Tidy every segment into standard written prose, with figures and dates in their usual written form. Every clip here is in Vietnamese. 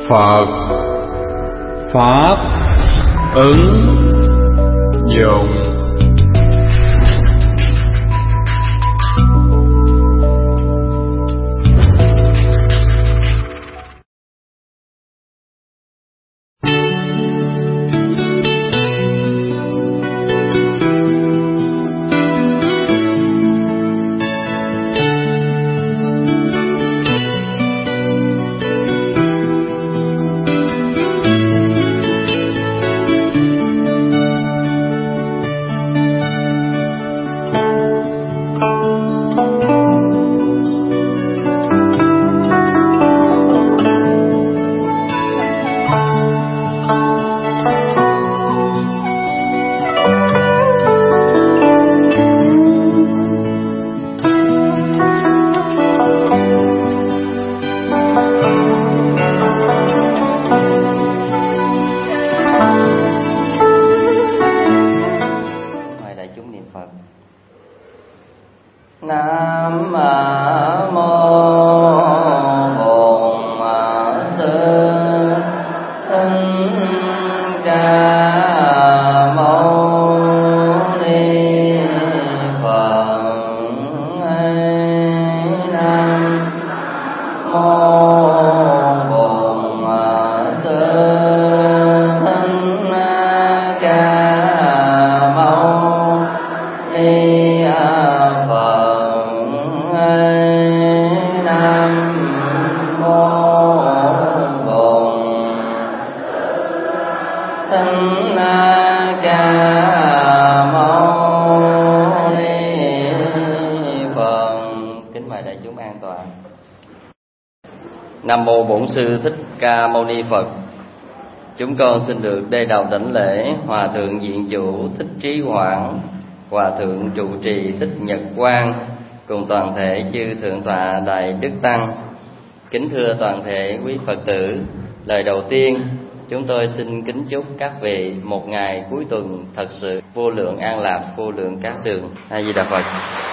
Phật Pháp ứng dụng. Nam mô Bổn Sư Thích Ca Mâu Ni Phật. Chúng con xin được đê đầu đảnh lễ Hòa thượng Viện Chủ Thích Trí Quảng, Hòa thượng trụ trì Thích Nhật Quang cùng toàn thể chư thượng tọa Đại Đức Tăng. Kính thưa toàn thể quý Phật tử, lời đầu tiên chúng tôi xin kính chúc các vị một ngày cuối tuần thật sự vô lượng an lạc, vô lượng cát tường. A Di Đà Phật.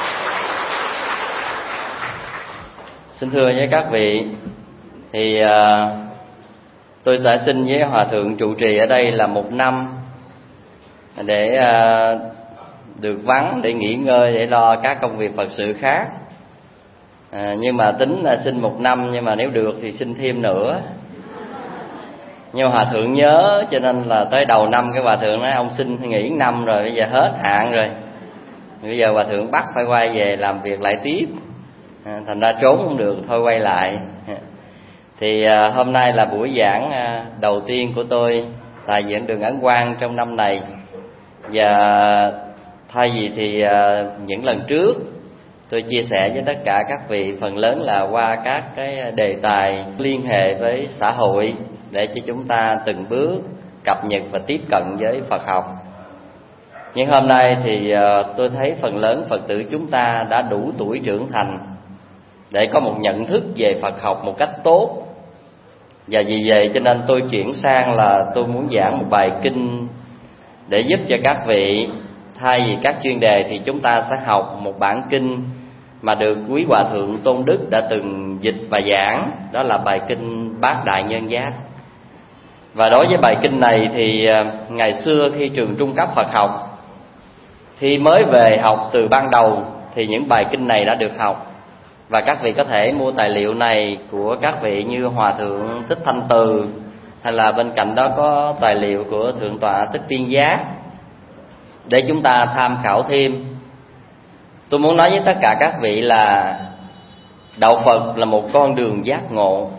Xin thưa với các vị, thì tôi đã xin với Hòa thượng trụ trì ở đây là 1 năm để được vắng, để nghỉ ngơi, để lo các công việc Phật sự khác. Nhưng mà tính là xin 1 năm, nhưng mà nếu được thì xin thêm nữa. Nhưng Hòa thượng nhớ, cho nên là tới đầu năm cái Hòa thượng nói ông xin nghỉ 1 năm rồi, bây giờ hết hạn rồi. Bây giờ Hòa thượng bắt phải quay về làm việc lại tiếp. Thành ra trốn không được, thôi quay lại. Thì hôm nay là buổi giảng đầu tiên của tôi tại Viện Đường Ấn Quang trong năm này. Và thay vì thì những lần trước tôi chia sẻ với tất cả các vị phần lớn là qua các cái đề tài liên hệ với xã hội để cho chúng ta từng bước cập nhật và tiếp cận với Phật học. Nhưng hôm nay thì tôi thấy phần lớn Phật tử chúng ta đã đủ tuổi trưởng thành để có một nhận thức về Phật học một cách tốt. Và vì vậy cho nên tôi chuyển sang là tôi muốn giảng một bài kinh để giúp cho các vị, thay vì các chuyên đề thì chúng ta sẽ học một bản kinh mà được quý Hòa thượng Tôn Đức đã từng dịch và giảng. Đó là bài kinh Bát Đại Nhân Giác. Và đối với bài kinh này thì ngày xưa khi trường trung cấp Phật học, khi mới về học từ ban đầu thì những bài kinh này đã được học. Và các vị có thể mua tài liệu này của các vị như Hòa thượng Thích Thanh Từ, hay là bên cạnh đó có tài liệu của Thượng tọa Thích Tiên Giác để chúng ta tham khảo thêm. Tôi muốn nói với tất cả các vị là đạo Phật là một con đường giác ngộ.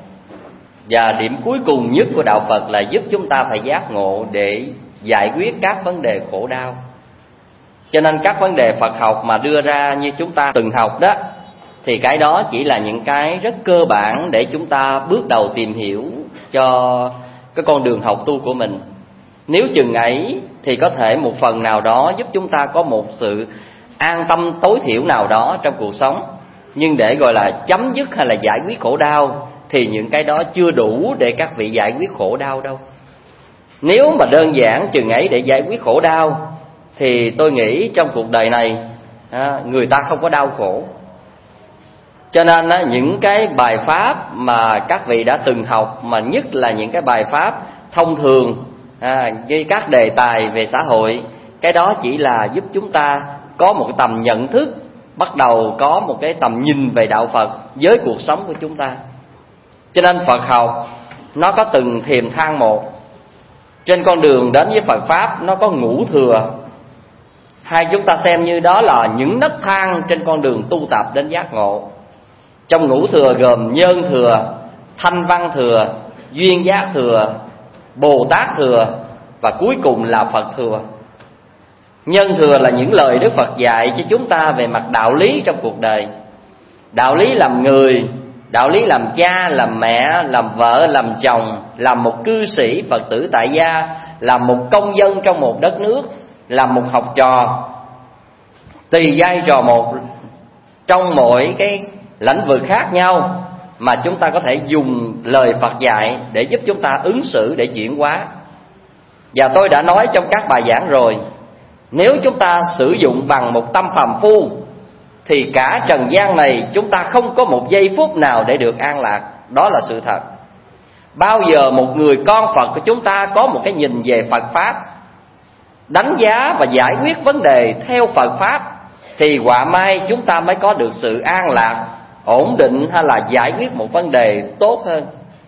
Và điểm cuối cùng nhất của đạo Phật là giúp chúng ta phải giác ngộ để giải quyết các vấn đề khổ đau. Cho nên các vấn đề Phật học mà đưa ra như chúng ta từng học đó, thì cái đó chỉ là những cái rất cơ bản để chúng ta bước đầu tìm hiểu cho cái con đường học tu của mình. Nếu chừng ấy thì có thể một phần nào đó giúp chúng ta có một sự an tâm tối thiểu nào đó trong cuộc sống. Nhưng để gọi là chấm dứt hay là giải quyết khổ đau thì những cái đó chưa đủ để các vị giải quyết khổ đau đâu. Nếu mà đơn giản chừng ấy để giải quyết khổ đau thì tôi nghĩ trong cuộc đời này người ta không có đau khổ. Cho nên những cái bài pháp mà các vị đã từng học, mà nhất là những cái bài pháp thông thường với các đề tài về xã hội, cái đó chỉ là giúp chúng ta có một cái tầm nhận thức, bắt đầu có một cái tầm nhìn về đạo Phật với cuộc sống của chúng ta. Cho nên Phật học nó có từng thềm thang một. Trên con đường đến với Phật Pháp nó có ngũ thừa, hay chúng ta xem như đó là những nấc thang trên con đường tu tập đến giác ngộ. Trong ngũ thừa gồm nhân thừa, thanh văn thừa, duyên giác thừa, Bồ Tát thừa, và cuối cùng là Phật thừa. Nhân thừa là những lời Đức Phật dạy cho chúng ta về mặt đạo lý trong cuộc đời. Đạo lý làm người, đạo lý làm cha, làm mẹ, làm vợ, làm chồng, làm một cư sĩ Phật tử tại gia, làm một công dân trong một đất nước, làm một học trò. Tùy vai trò một trong mỗi cái lĩnh vực khác nhau mà chúng ta có thể dùng lời Phật dạy để giúp chúng ta ứng xử, để chuyển hóa. Và tôi đã nói trong các bài giảng rồi, nếu chúng ta sử dụng bằng một tâm phàm phu thì cả trần gian này chúng ta không có một giây phút nào để được an lạc. Đó là sự thật. Bao giờ một người con Phật của chúng ta có một cái nhìn về Phật Pháp, đánh giá và giải quyết vấn đề theo Phật Pháp, thì quả mai chúng ta mới có được sự an lạc, ổn định, hay là giải quyết một vấn đề tốt hơn.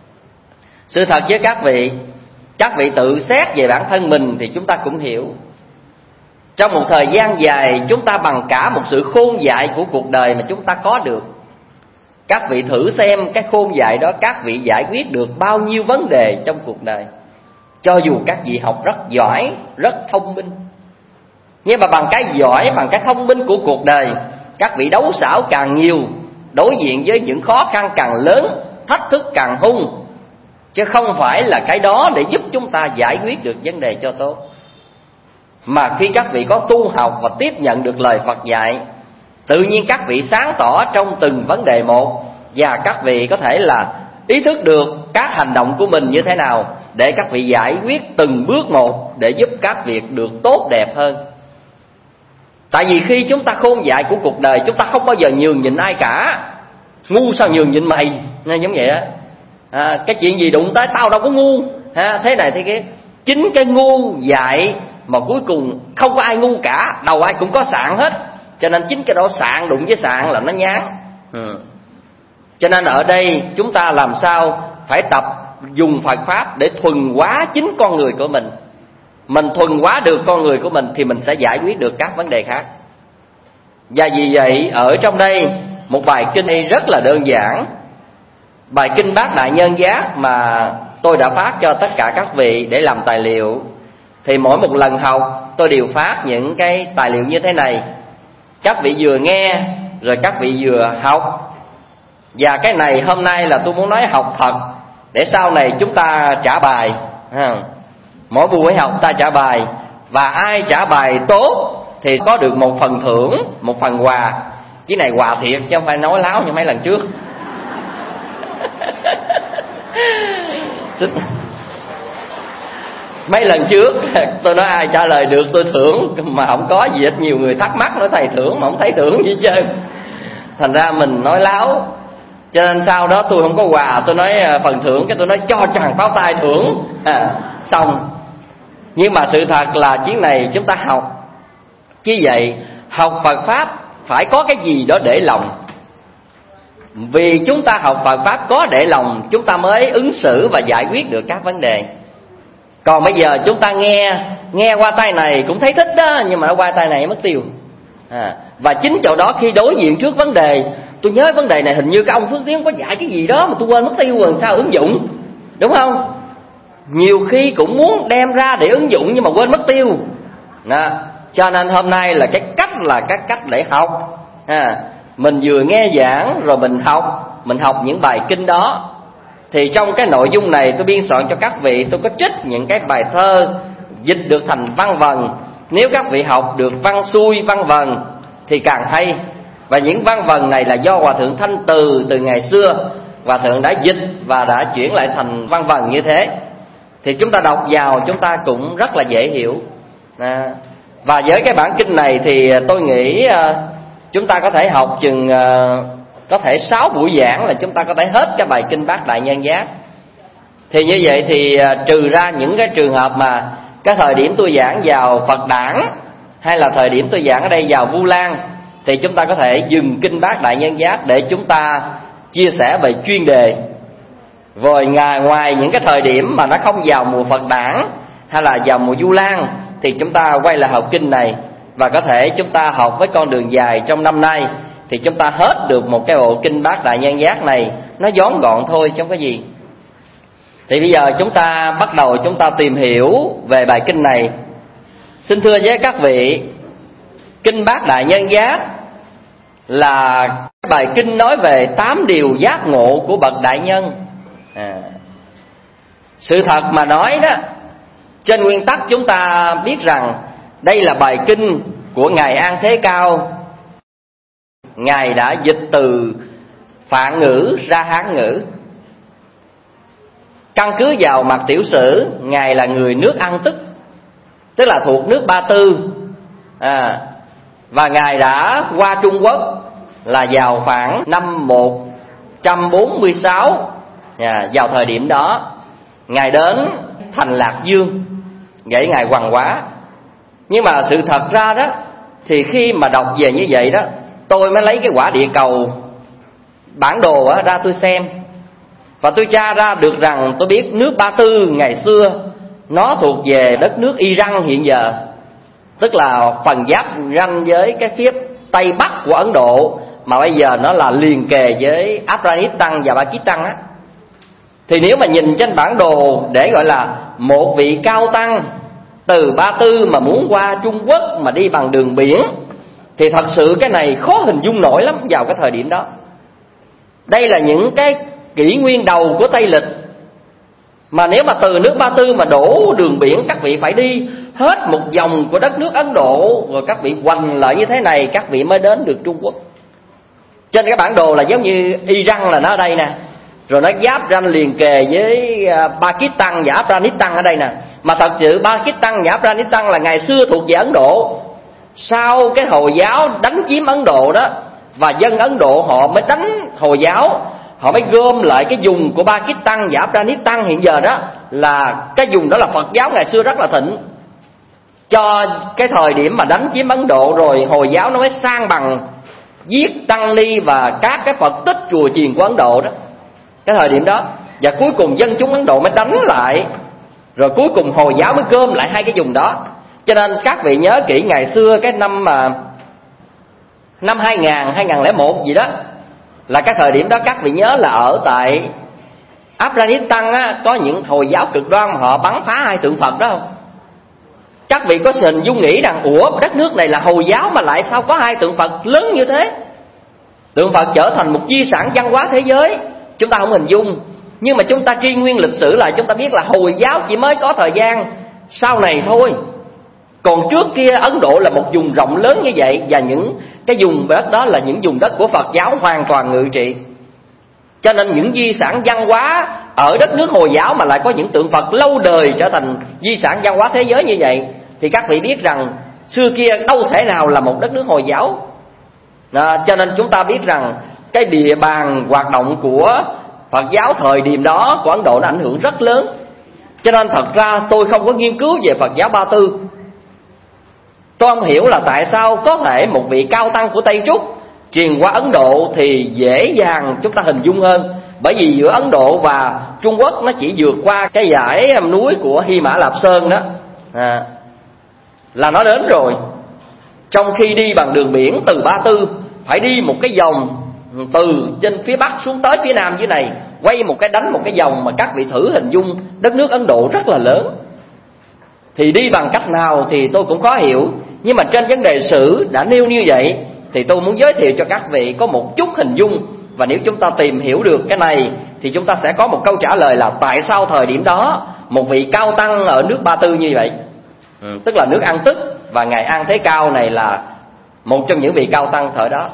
Sự thật với các vị tự xét về bản thân mình thì chúng ta cũng hiểu. Trong một thời gian dài, chúng ta bằng cả một sự khôn dại của cuộc đời mà chúng ta có được, các vị thử xem cái khôn dại đó các vị giải quyết được bao nhiêu vấn đề trong cuộc đời. Cho dù các vị học rất giỏi, rất thông minh, nhưng mà bằng cái giỏi, bằng cái thông minh của cuộc đời, các vị đấu xảo càng nhiều, đối diện với những khó khăn càng lớn, thách thức càng hung, chứ không phải là cái đó để giúp chúng ta giải quyết được vấn đề cho tốt. Mà khi các vị có tu học và tiếp nhận được lời Phật dạy, tự nhiên các vị sáng tỏ trong từng vấn đề một, và các vị có thể là ý thức được các hành động của mình như thế nào để các vị giải quyết từng bước một để giúp các việc được tốt đẹp hơn. Tại vì khi chúng ta khôn dại của cuộc đời, chúng ta không bao giờ nhường nhịn ai cả. Ngu sao nhường nhịn mày, giống vậy á. Cái chuyện gì đụng tới tao đâu có ngu, thế này thế kia. Chính cái ngu dại mà cuối cùng không có ai ngu cả, đầu ai cũng có sạn hết. Cho nên chính cái đó sạn đụng với sạn là nó nhán. Cho nên ở đây chúng ta làm sao phải tập dùng Phật Pháp để thuần hóa chính con người của mình. Mình thuần hóa được con người của mình thì mình sẽ giải quyết được các vấn đề khác. Và vì vậy ở trong đây một bài kinh này rất là đơn giản, bài kinh Bát Đại Nhân Giác mà tôi đã phát cho tất cả các vị để làm tài liệu. Thì mỗi một lần học tôi đều phát những cái tài liệu như thế này. Các vị vừa nghe rồi các vị vừa học. Và cái này hôm nay là tôi muốn nói học thật, để sau này chúng ta trả bài. Mỗi buổi học ta trả bài, và ai trả bài tốt thì có được một phần thưởng, một phần quà. Cái này quà thiệt chứ không phải nói láo như mấy lần trước. Mấy lần trước tôi nói ai trả lời được tôi thưởng, mà không có gì hết. Nhiều người thắc mắc nói thầy thưởng mà không thấy thưởng gì hết trơn. Thành ra mình nói láo. Cho nên sau đó tôi không có quà, tôi nói phần thưởng, cái tôi nói cho tràng pháo tay thưởng. Xong. Nhưng mà sự thật là chuyến này chúng ta học. Chứ vậy học Phật Pháp phải có cái gì đó để lòng. Vì chúng ta học Phật Pháp có để lòng, chúng ta mới ứng xử và giải quyết được các vấn đề. Còn bây giờ chúng ta nghe qua tay này cũng thấy thích đó, nhưng mà nó qua tay này mất tiêu. Và chính chỗ đó khi đối diện trước vấn đề, tôi nhớ vấn đề này hình như cái ông Phước Tiến có dạy cái gì đó mà tôi quên mất tiêu rồi, sao ứng dụng, đúng không? Nhiều khi cũng muốn đem ra để ứng dụng nhưng mà quên mất tiêu. Cho nên hôm nay là cái cách để học. Mình vừa nghe giảng rồi mình học những bài kinh đó. Thì trong cái nội dung này tôi biên soạn cho các vị, tôi có trích những cái bài thơ dịch được thành văn vần. Nếu các vị học được văn xuôi văn vần thì càng hay. Và những văn vần này là do Hòa Thượng Thanh từ ngày xưa Hòa Thượng đã dịch và đã chuyển lại thành văn vần như thế. Thì chúng ta đọc vào chúng ta cũng rất là dễ hiểu. Và với cái bản kinh này thì tôi nghĩ chúng ta có thể học chừng có thể 6 buổi giảng là chúng ta có thể hết cái bài kinh Bát Đại Nhân Giác. Thì như vậy thì trừ ra những cái trường hợp mà cái thời điểm tôi giảng vào Phật Đản, hay là thời điểm tôi giảng ở đây vào Vu Lan, thì chúng ta có thể dừng kinh Bát Đại Nhân Giác để chúng ta chia sẻ về chuyên đề. Rồi ngoài những cái thời điểm mà nó không vào mùa Phật Đản hay là vào mùa Vu Lan, thì chúng ta quay lại học kinh này. Và có thể chúng ta học với con đường dài trong năm nay, thì chúng ta hết được một cái bộ kinh Bát Đại Nhân Giác này. Nó vón gọn thôi chứ không có gì. Thì bây giờ chúng ta bắt đầu chúng ta tìm hiểu về bài kinh này. Xin thưa với các vị, kinh Bát Đại Nhân Giác là bài kinh nói về 8 điều giác ngộ của bậc đại nhân. Sự thật mà nói đó, trên nguyên tắc chúng ta biết rằng đây là bài kinh của Ngài An Thế Cao. Ngài đã dịch từ Phạn ngữ ra Hán ngữ. Căn cứ vào mặt tiểu sử, Ngài là người nước An tức là thuộc nước Ba Tư. Và Ngài đã qua Trung Quốc là vào khoảng năm 146. Vào thời điểm đó Ngài đến thành Lạc Dương, vậy Ngài hoằng hóa. Nhưng mà sự thật ra đó, thì khi mà đọc về như vậy đó, tôi mới lấy cái quả địa cầu bản đồ ra tôi xem. Và tôi tra ra được rằng tôi biết nước Ba Tư ngày xưa nó thuộc về đất nước Iran hiện giờ, tức là phần giáp ranh với cái phía Tây Bắc của Ấn Độ, mà bây giờ nó là liền kề với Afghanistan và Pakistan á. Thì nếu mà nhìn trên bản đồ để gọi là một vị cao tăng từ Ba Tư mà muốn qua Trung Quốc mà đi bằng đường biển, thì thật sự cái này khó hình dung nổi lắm vào cái thời điểm đó. Đây là những cái kỷ nguyên đầu của Tây lịch, mà nếu mà từ nước Ba Tư mà đổ đường biển, các vị phải đi hết một vòng của đất nước Ấn Độ, rồi các vị hoành lại như thế này, các vị mới đến được Trung Quốc. Trên cái bản đồ là giống như Iran là nó ở đây nè, rồi nó giáp ranh liền kề với Pakistan và Afghanistan ở đây nè. Mà thật sự Pakistan và Afghanistan là ngày xưa thuộc về Ấn Độ. Sau cái Hồi giáo đánh chiếm Ấn Độ đó, và dân Ấn Độ họ mới đánh Hồi giáo, họ mới gom lại cái vùng của Pakistan và Afghanistan hiện giờ đó, là cái vùng đó là Phật giáo ngày xưa rất là thịnh. Cho cái thời điểm mà đánh chiếm Ấn Độ rồi, Hồi giáo nó mới sang bằng giết tăng ni và các cái Phật tích chùa chiền của Ấn Độ đó, cái thời điểm đó. Và cuối cùng dân chúng Ấn Độ mới đánh lại, rồi cuối cùng Hồi giáo mới gom lại hai cái vùng đó. Cho nên các vị nhớ kỹ ngày xưa cái năm 2000, 2001 gì đó, là cái thời điểm đó các vị nhớ là ở tại Afghanistan á, có những Hồi giáo cực đoan mà họ bắn phá hai tượng Phật đó không? Các vị có hình dung nghĩ rằng ủa, đất nước này là Hồi giáo mà lại sao có hai tượng Phật lớn như thế? Tượng Phật trở thành một di sản văn hóa thế giới, chúng ta không hình dung. Nhưng mà chúng ta truy nguyên lịch sử lại, chúng ta biết là Hồi giáo chỉ mới có thời gian sau này thôi. Còn trước kia Ấn Độ là một vùng rộng lớn như vậy, và những cái vùng đất đó là những vùng đất của Phật giáo hoàn toàn ngự trị. Cho nên những di sản văn hóa ở đất nước Hồi giáo mà lại có những tượng Phật lâu đời trở thành di sản văn hóa thế giới như vậy, thì các vị biết rằng xưa kia đâu thể nào là một đất nước Hồi giáo. Cho nên chúng ta biết rằng cái địa bàn hoạt động của Phật giáo thời điểm đó của Ấn Độ nó ảnh hưởng rất lớn. Cho nên thật ra tôi không có nghiên cứu về Phật giáo Ba Tư. Tôi không hiểu là tại sao có thể một vị cao tăng của Tây Trúc truyền qua Ấn Độ thì dễ dàng chúng ta hình dung hơn. Bởi vì giữa Ấn Độ và Trung Quốc nó chỉ vượt qua cái dãy núi của Hy Mã Lạp Sơn đó là nó đến rồi. Trong khi đi bằng đường biển từ Ba Tư phải đi một cái vòng từ trên phía Bắc xuống tới phía Nam dưới này, quay một cái đánh một cái vòng mà các vị thử hình dung đất nước Ấn Độ rất là lớn. Thì đi bằng cách nào thì tôi cũng khó hiểu, nhưng mà trên vấn đề sử đã nêu như vậy thì tôi muốn giới thiệu cho các vị có một chút hình dung. Và nếu chúng ta tìm hiểu được cái này thì chúng ta sẽ có một câu trả lời là tại sao thời điểm đó một vị cao tăng ở nước Ba Tư như vậy, tức là nước An Tức, và Ngài An Thế Cao này là một trong những vị cao tăng thời đó.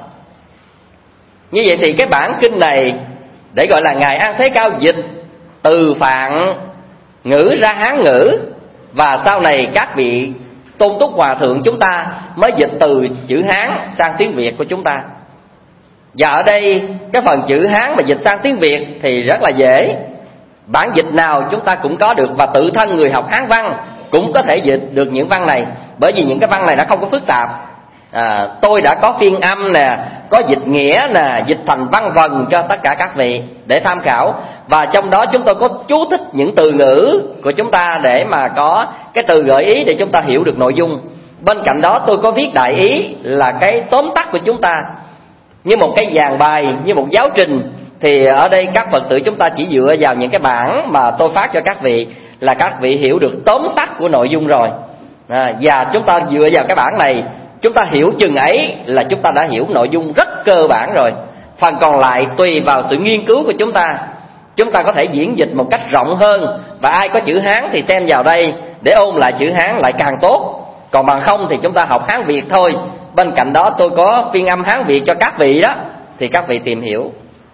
Như vậy thì cái bản kinh này để gọi là Ngài An Thế Cao dịch từ Phạn ngữ ra Hán ngữ, và sau này các vị Tôn Túc Hòa Thượng chúng ta mới dịch từ chữ Hán sang tiếng Việt của chúng ta. Và ở đây cái phần chữ Hán mà dịch sang tiếng Việt thì rất là dễ. Bản dịch nào chúng ta cũng có được, và tự thân người học Hán văn cũng có thể dịch được những văn này, bởi vì những cái văn này nó không có phức tạp. Tôi đã có phiên âm nè, có dịch nghĩa nè, dịch thành văn vần cho tất cả các vị để tham khảo. Và trong đó chúng tôi có chú thích những từ ngữ của chúng ta để mà có cái từ gợi ý để chúng ta hiểu được nội dung. Bên cạnh đó tôi có viết đại ý là cái tóm tắt của chúng ta, như một cái dàn bài, như một giáo trình. Thì ở đây các Phật tử chúng ta chỉ dựa vào những cái bản mà tôi phát cho các vị là các vị hiểu được tóm tắt của nội dung rồi. Và chúng ta dựa vào cái bản này, chúng ta hiểu chừng ấy là chúng ta đã hiểu nội dung rất cơ bản rồi. Phần còn lại tùy vào sự nghiên cứu của chúng ta có thể diễn dịch một cách rộng hơn. Và ai có chữ Hán thì xem vào đây để ôn lại chữ Hán lại càng tốt. Còn bằng không thì chúng ta học Hán Việt thôi. Bên cạnh đó tôi có phiên âm Hán Việt cho các vị đó, thì các vị tìm hiểu.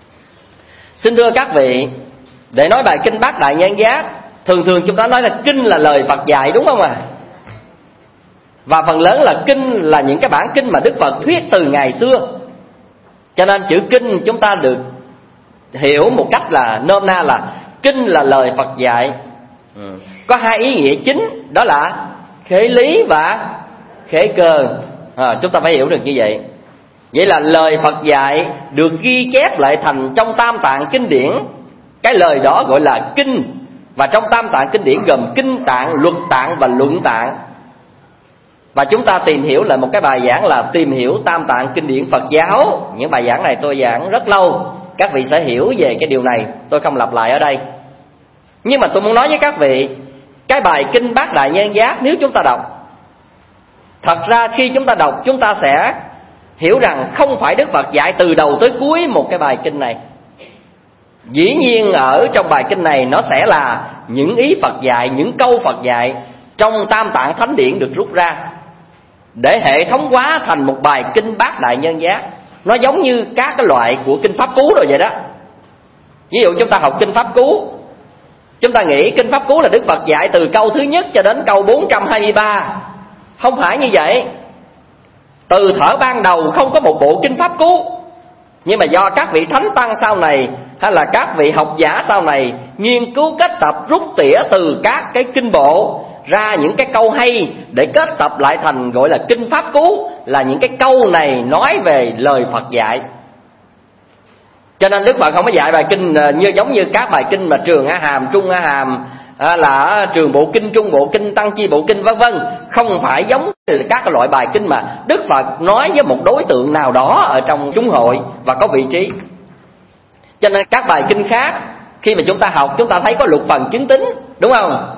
Xin thưa các vị, để nói bài Kinh Bát Đại Nhân Giác, thường chúng ta nói là kinh là lời Phật dạy, đúng không ạ? Và phần lớn là kinh là những cái bản kinh mà Đức Phật thuyết từ ngày xưa. Cho nên chữ kinh chúng ta được hiểu một cách là nôm na là kinh là lời Phật dạy. Có hai ý nghĩa chính, đó là khế lý và khế cơ. Chúng ta phải hiểu được như vậy. Vậy là lời Phật dạy được ghi chép lại thành trong Tam Tạng Kinh Điển. Cái lời đó gọi là kinh. Và trong Tam Tạng Kinh Điển gồm kinh tạng, luật tạng và luận tạng. Và chúng ta tìm hiểu lại một cái bài giảng là tìm hiểu Tam Tạng Kinh Điển Phật giáo. Những bài giảng này tôi giảng rất lâu, các vị sẽ hiểu về cái điều này, tôi không lặp lại ở đây. Nhưng mà tôi muốn nói với các vị, cái bài Kinh Bát Đại Nhân Giác nếu chúng ta đọc, thật ra khi chúng ta đọc chúng ta sẽ hiểu rằng không phải Đức Phật dạy từ đầu tới cuối một cái bài kinh này. Dĩ nhiên ở trong bài kinh này nó sẽ là những ý Phật dạy, những câu Phật dạy trong Tam Tạng Thánh Điển được rút ra để hệ thống hóa thành một bài Kinh Bát Đại Nhân Giác. Nó giống như các cái loại của Kinh Pháp Cú rồi vậy đó. Ví dụ chúng ta học Kinh Pháp Cú, chúng ta nghĩ Kinh Pháp Cú là Đức Phật dạy từ câu thứ nhất cho đến câu 423. Không phải như vậy. Từ thuở ban đầu không có một bộ Kinh Pháp Cú. Nhưng mà do các vị Thánh Tăng sau này hay là các vị học giả sau này nghiên cứu kết tập rút tỉa từ các cái kinh bộ ra những cái câu hay để kết tập lại thành gọi là Kinh Pháp Cú, là những cái câu này nói về lời Phật dạy. Cho nên Đức Phật không có dạy bài kinh giống như các bài kinh mà Trường A Hàm, Trung A Hàm, là Trường Bộ Kinh, Trung Bộ Kinh, Tăng Chi Bộ Kinh vân vân. Không phải giống các loại bài kinh mà Đức Phật nói với một đối tượng nào đó ở trong chúng hội và có vị trí. Cho nên các bài kinh khác khi mà chúng ta học, chúng ta thấy có lục phần chứng tín, đúng không?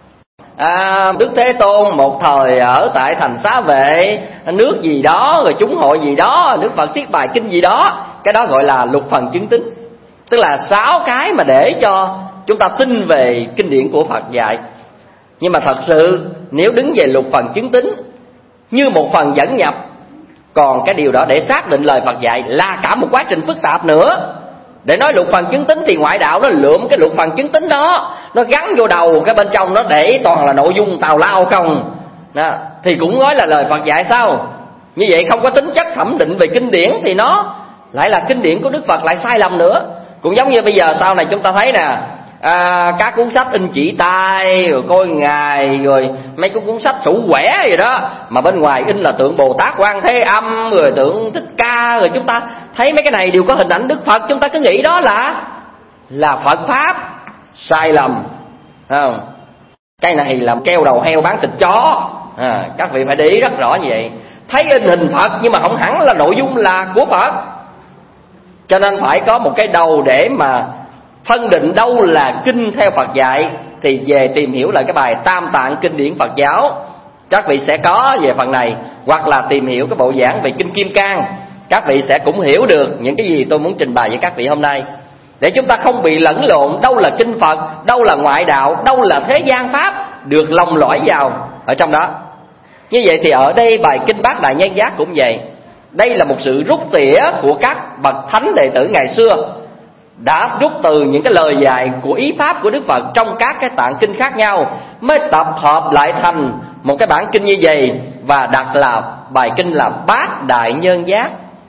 Đức Thế Tôn một thời ở tại thành Xá Vệ nước gì đó, rồi chúng hội gì đó, Đức Phật thuyết bài kinh gì đó. Cái đó gọi là lục phần chứng tín. Tức là 6 cái mà để cho chúng ta tin về kinh điển của Phật dạy. Nhưng mà thật sự nếu đứng về lục phần chứng tín như một phần dẫn nhập, còn cái điều đó để xác định lời Phật dạy là cả một quá trình phức tạp nữa. Để nói lục phần chứng tín thì ngoại đạo nó lượm cái lục phần chứng tín đó, nó gắn vô đầu, cái bên trong nó để toàn là nội dung tào lao không đó, thì cũng nói là lời Phật dạy sao? Như vậy không có tính chất thẩm định về kinh điển thì nó lại là kinh điển của Đức Phật, lại sai lầm nữa. Cũng giống như bây giờ sau này chúng ta thấy nè, các cuốn sách in chỉ tay, rồi coi ngài, rồi mấy cái cuốn sách sủ quẻ gì đó, mà bên ngoài in là tượng Bồ Tát Quan Thế Âm, rồi tượng Thích Ca, rồi chúng ta thấy mấy cái này đều có hình ảnh Đức Phật, chúng ta cứ nghĩ đó là Phật Pháp. Sai lầm, không? Cái này là keo đầu heo bán thịt chó. Các vị phải để ý rất rõ như vậy. Thấy in hình Phật nhưng mà không hẳn là nội dung là của Phật. Cho nên phải có một cái đầu để mà phân định đâu là kinh theo Phật dạy, thì về tìm hiểu lại cái bài Tam Tạng Kinh Điển Phật giáo, các vị sẽ có về phần này. Hoặc là tìm hiểu cái bộ giảng về Kinh Kim Cang, các vị sẽ cũng hiểu được những cái gì tôi muốn trình bày với các vị hôm nay, để chúng ta không bị lẫn lộn đâu là kinh Phật, đâu là ngoại đạo, đâu là thế gian Pháp, được lồng lõi vào ở trong đó. Như vậy thì ở đây bài Kinh Bát Đại Nhân Giác cũng vậy. Đây là một sự rút tỉa của các bậc thánh đệ tử ngày xưa, đã rút từ những cái lời dạy của ý pháp của Đức Phật trong các cái tạng kinh khác nhau, mới tập hợp lại thành một cái bản kinh như vậy, và đặt là bài kinh là Bát Đại Nhân Giác.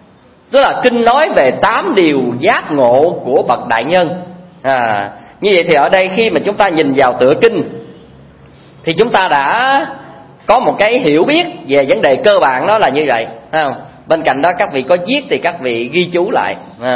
Tức là kinh nói về 8 điều giác ngộ của bậc đại nhân. Như vậy thì ở đây khi mà chúng ta nhìn vào tựa kinh thì chúng ta đã có một cái hiểu biết về vấn đề cơ bản đó là như vậy, phải không? Bên cạnh đó các vị có viết thì các vị ghi chú lại.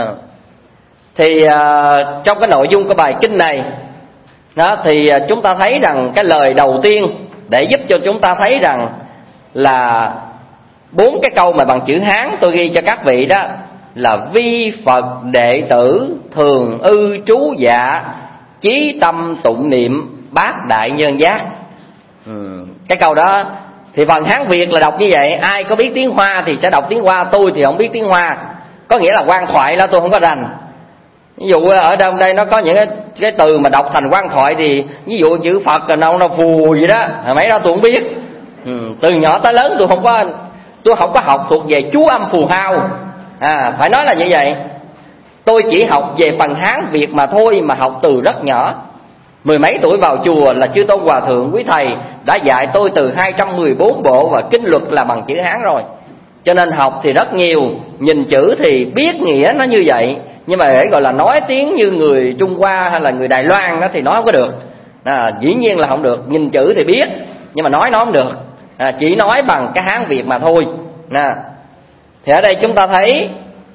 Thì trong cái nội dung của bài kinh này đó, thì chúng ta thấy rằng cái lời đầu tiên để giúp cho chúng ta thấy rằng là 4 cái câu mà bằng chữ Hán tôi ghi cho các vị đó là: vi Phật đệ tử thường ư trú dạ, chí tâm tụng niệm bát đại nhân giác. Cái câu đó thì phần Hán Việt là đọc như vậy. Ai có biết tiếng Hoa thì sẽ đọc tiếng Hoa, tôi thì không biết tiếng Hoa. Có nghĩa là quan thoại đó tôi không có rành. Ví dụ ở đây nó có những cái từ mà đọc thành quan thoại thì ví dụ chữ Phật là nó phù gì đó, mấy đó tôi không biết. Từ nhỏ tới lớn tôi không có học thuộc về chú âm phù hao. Phải nói là như vậy. Tôi chỉ học về phần Hán Việt mà thôi, mà học từ rất nhỏ. 10 mấy tuổi vào chùa là chư Tôn Hòa Thượng quý thầy đã dạy tôi từ 214 bộ và kinh luật là bằng chữ Hán rồi. Cho nên học thì rất nhiều, nhìn chữ thì biết nghĩa nó như vậy, nhưng mà để gọi là nói tiếng như người Trung Hoa hay là người Đài Loan đó thì nói không có được. Dĩ nhiên là không được. Nhìn chữ thì biết nhưng mà nói nó không được. Chỉ nói bằng cái Hán Việt mà thôi. Thì ở đây chúng ta thấy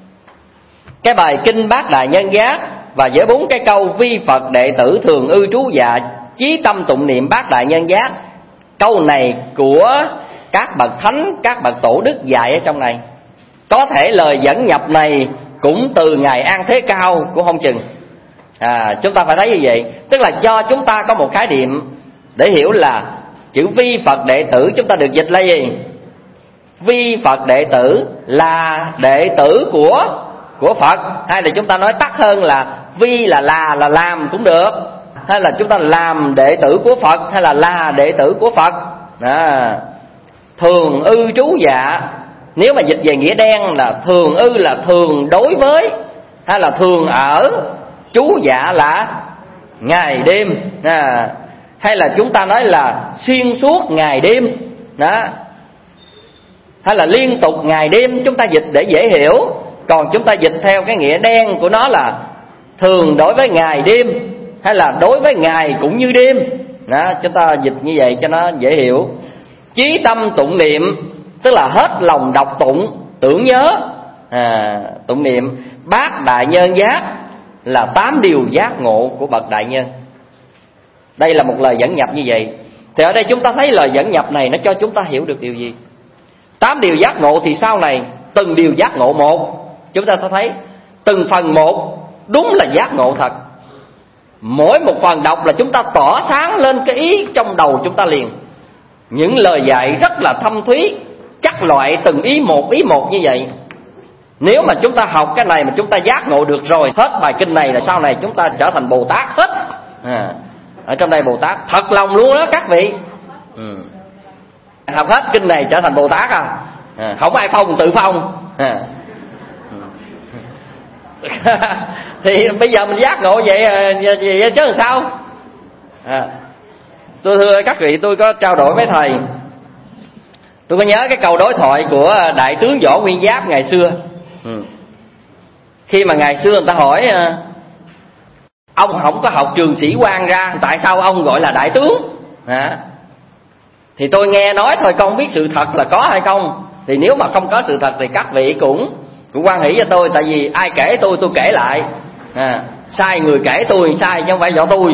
cái bài kinh bát đại nhân giác và với 4 cái câu vi Phật đệ tử thường ư trú dạ, chí tâm tụng niệm bát đại nhân giác. Câu này của các bậc thánh, các bậc tổ đức dạy ở trong này. Có thể lời dẫn nhập này cũng từ ngài An Thế Cao cũng không chừng. Chúng ta phải thấy như vậy. Tức là cho chúng ta có một khái niệm để hiểu là chữ vi Phật đệ tử chúng ta được dịch là gì? Vi Phật đệ tử là đệ tử của Phật. Hay là chúng ta nói tắt hơn là vi là làm cũng được. Hay là chúng ta làm đệ tử của Phật, hay là đệ tử của Phật. Thường ư trú dạ, nếu mà dịch về nghĩa đen là thường ư là thường đối với, hay là thường ở, trú dạ là ngày đêm. Hay là chúng ta nói là xuyên suốt ngày đêm đó, hay là liên tục ngày đêm. Chúng ta dịch để dễ hiểu. Còn chúng ta dịch theo cái nghĩa đen của nó là thường đối với ngày đêm, hay là đối với ngày cũng như đêm đó. Chúng ta dịch như vậy cho nó dễ hiểu. Chí tâm tụng niệm tức là hết lòng đọc tụng, tưởng nhớ. Tụng niệm bát đại nhân giác là 8 điều giác ngộ của bậc đại nhân. Đây là một lời dẫn nhập như vậy. Thì ở đây chúng ta thấy lời dẫn nhập này nó cho chúng ta hiểu được điều gì? 8 điều giác ngộ thì sau này từng điều giác ngộ một. Chúng ta thấy từng phần một đúng là giác ngộ thật. Mỗi một phần đọc là chúng ta tỏ sáng lên cái ý trong đầu chúng ta liền. Những lời dạy rất là thâm thúy, chắc loại từng ý một như vậy. Nếu mà chúng ta học cái này mà chúng ta giác ngộ được rồi, hết bài kinh này là sau này chúng ta trở thành Bồ Tát hết. Ở trong đây Bồ Tát thật lòng luôn đó các vị. Học hết kinh này trở thành Bồ Tát không ai phong tự phong. Thì bây giờ mình giác ngộ vậy chứ làm sao? Tôi thưa các vị, tôi có trao đổi với thầy. Tôi có nhớ cái câu đối thoại của Đại tướng Võ Nguyên Giáp ngày xưa. Khi mà ngày xưa người ta hỏi ông không có học trường sĩ quan ra, tại sao ông gọi là đại tướng? Thì tôi nghe nói thôi, con không biết sự thật là có hay không. Thì nếu mà không có sự thật thì các vị cũng hoan hỷ cho tôi. Tại vì ai kể tôi kể lại. Sai người kể tôi sai chứ không phải do tôi.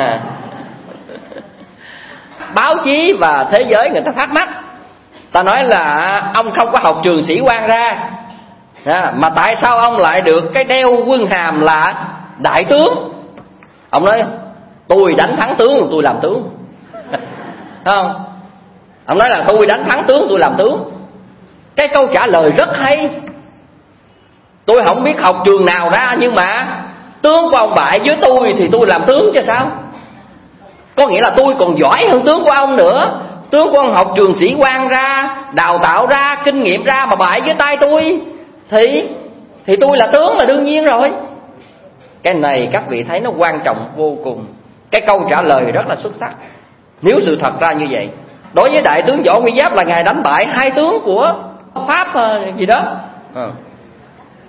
Báo chí và thế giới người ta thắc mắc. Ta nói là ông không có học trường sĩ quan ra, mà tại sao ông lại được cái đeo quân hàm là đại tướng? Ông nói tôi đánh thắng tướng tôi làm tướng. Không? Ông nói là tôi đánh thắng tướng tôi làm tướng. Cái câu trả lời rất hay. Tôi không biết học trường nào ra, nhưng mà tướng của ông bại với tôi thì tôi làm tướng chứ sao. Có nghĩa là tôi còn giỏi hơn tướng của ông nữa. Tướng của ông học trường sĩ quan ra, đào tạo ra, kinh nghiệm ra mà bại với tay tôi thì tôi là tướng là đương nhiên rồi. Cái này các vị thấy nó quan trọng vô cùng. Cái câu trả lời rất là xuất sắc. Nếu sự thật ra như vậy, đối với đại tướng Võ Nguyên Giáp là ngài đánh bại 2 tướng của Pháp gì đó.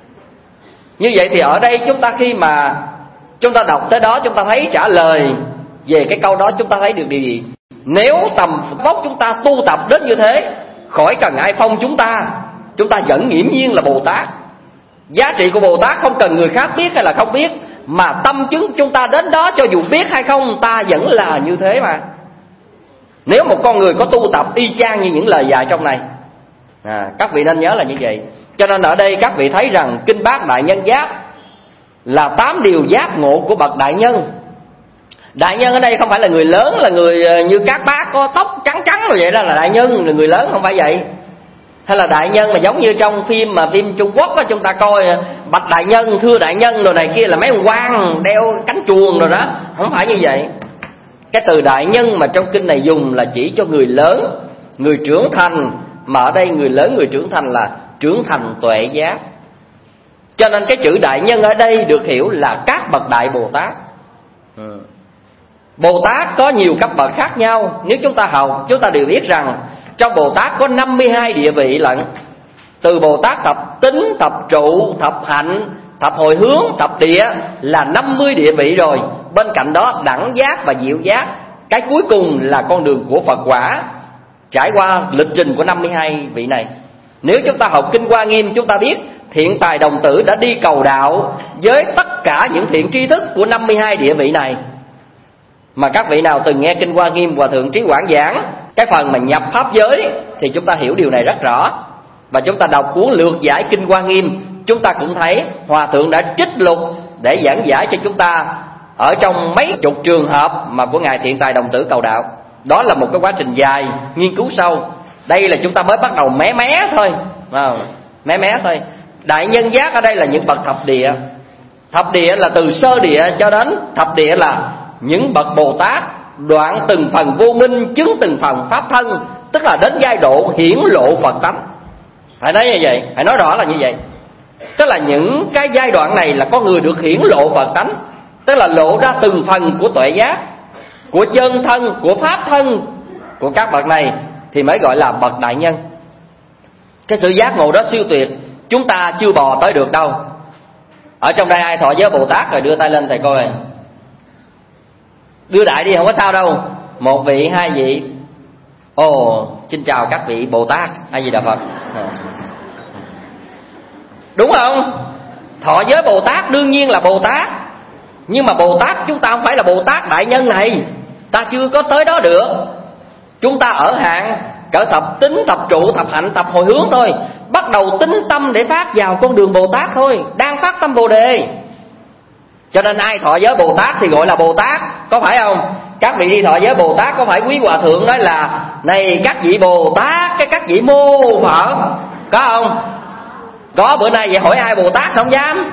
Như vậy thì ở đây chúng ta khi mà chúng ta đọc tới đó, chúng ta thấy trả lời về cái câu đó, chúng ta thấy được điều gì? Nếu tầm vóc chúng ta tu tập đến như thế, khỏi cần ai phong chúng ta vẫn nghiễm nhiên là Bồ Tát. Giá trị của Bồ Tát không cần người khác biết hay là không biết, mà tâm chứng chúng ta đến đó, cho dù biết hay không, ta vẫn là như thế mà. Nếu một con người có tu tập y chang như những lời dạy trong này, các vị nên nhớ là như vậy. Cho nên ở đây các vị thấy rằng Kinh Bát Đại Nhân Giác là 8 điều giác ngộ của bậc đại nhân. Đại nhân ở đây không phải là người lớn, là người như các bác có tóc trắng trắng rồi vậy đó là đại nhân, là người lớn, không phải vậy. Hay là đại nhân mà giống như trong phim Trung Quốc đó, chúng ta coi bạch đại nhân, thưa đại nhân rồi này kia là mấy ông quan đeo cánh chuồng rồi đó, không phải như vậy. Cái từ đại nhân mà trong kinh này dùng là chỉ cho người lớn, người trưởng thành, mà ở đây người lớn, người trưởng thành là trưởng thành tuệ giác. Cho nên cái chữ đại nhân ở đây được hiểu là các bậc đại Bồ Tát. Bồ Tát có nhiều cấp bậc khác nhau. Nếu chúng ta học, chúng ta đều biết rằng trong Bồ Tát có 52 địa vị lận. Từ Bồ Tát thập tính, thập trụ, thập hạnh, thập hồi hướng, thập địa là 50 địa vị rồi. Bên cạnh đó đẳng giác và diệu giác. Cái cuối cùng là con đường của Phật quả, trải qua lịch trình của 52 vị này. Nếu chúng ta học Kinh Hoa Nghiêm, chúng ta biết Thiện Tài Đồng Tử đã đi cầu đạo với tất cả những thiện tri thức của 52 địa vị này. Mà các vị nào từng nghe Kinh Hoa Nghiêm Hòa Thượng Trí Quảng giảng cái phần mà nhập pháp giới thì chúng ta hiểu điều này rất rõ. Và chúng ta đọc cuốn lược giải Kinh Hoa Nghiêm, chúng ta cũng thấy Hòa Thượng đã trích lục để giảng giải cho chúng ta ở trong mấy chục trường hợp mà của Ngài Thiện Tài Đồng Tử cầu đạo. Đó là một cái quá trình dài, nghiên cứu sâu. Đây là chúng ta mới bắt đầu mé thôi, mé thôi. Đại nhân giác ở đây là những bậc thập địa. Thập địa là từ sơ địa cho đến thập địa là những bậc Bồ Tát đoạn từng phần vô minh, chứng từng phần pháp thân, tức là đến giai độ hiển lộ Phật tánh. Phải nói như vậy, phải nói rõ là như vậy. Tức là những cái giai đoạn này là con người được hiển lộ Phật tánh, tức là lộ ra từng phần của tuệ giác, của chân thân, của pháp thân của các bậc này thì mới gọi là bậc đại nhân. Cái sự giác ngộ đó siêu tuyệt, chúng ta chưa bò tới được đâu. Ở trong đây ai thọ giới Bồ Tát rồi đưa tay lên thầy coi. Đưa đại đi không có sao đâu. Một vị, hai vị. Ồ, xin chào các vị Bồ Tát, A Di Đà Phật. Đúng không? Thọ giới Bồ Tát đương nhiên là Bồ Tát. Nhưng mà Bồ Tát chúng ta không phải là Bồ Tát đại nhân này. Ta chưa có tới đó được. Chúng ta ở hạng cỡ thập tính, thập trụ, thập hạnh, thập hồi hướng thôi. Bắt đầu tính tâm để phát vào con đường Bồ Tát thôi. Đang phát tâm Bồ Đề. Cho nên ai thọ giới Bồ Tát thì gọi là Bồ Tát, có phải không? Các vị đi thọ giới Bồ Tát có phải quý Hòa Thượng nói là này các vị Bồ Tát, các vị mô Phật, có không? Có, bữa nay vậy hỏi ai Bồ Tát không dám.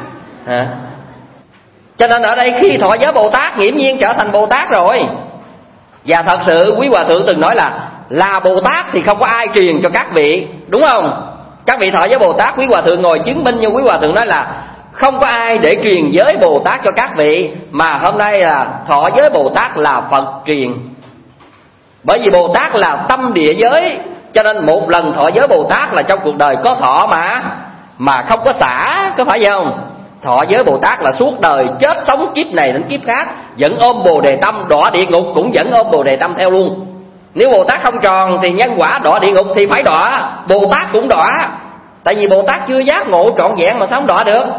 Cho nên ở đây khi thọ giới Bồ Tát nghiễm nhiên trở thành Bồ Tát rồi. Và thật sự quý Hòa Thượng từng nói là Bồ Tát thì không có ai truyền cho các vị, đúng không? Các vị thọ giới Bồ Tát, quý Hòa Thượng ngồi chứng minh như quý Hòa Thượng nói là không có ai để truyền giới Bồ Tát cho các vị, mà hôm nay là thọ giới Bồ Tát là Phật truyền. Bởi vì Bồ Tát là tâm địa giới, cho nên một lần thọ giới Bồ Tát là trong cuộc đời có thọ mà không có xả, có phải vậy không? Thọ giới Bồ Tát là suốt đời chết sống kiếp này đến kiếp khác vẫn ôm Bồ Đề tâm, đọa địa ngục cũng vẫn ôm Bồ Đề tâm theo luôn. Nếu Bồ Tát không tròn thì nhân quả đọa địa ngục thì phải đọa, Bồ Tát cũng đọa. Tại vì Bồ Tát chưa giác ngộ trọn vẹn mà sao không đọa được.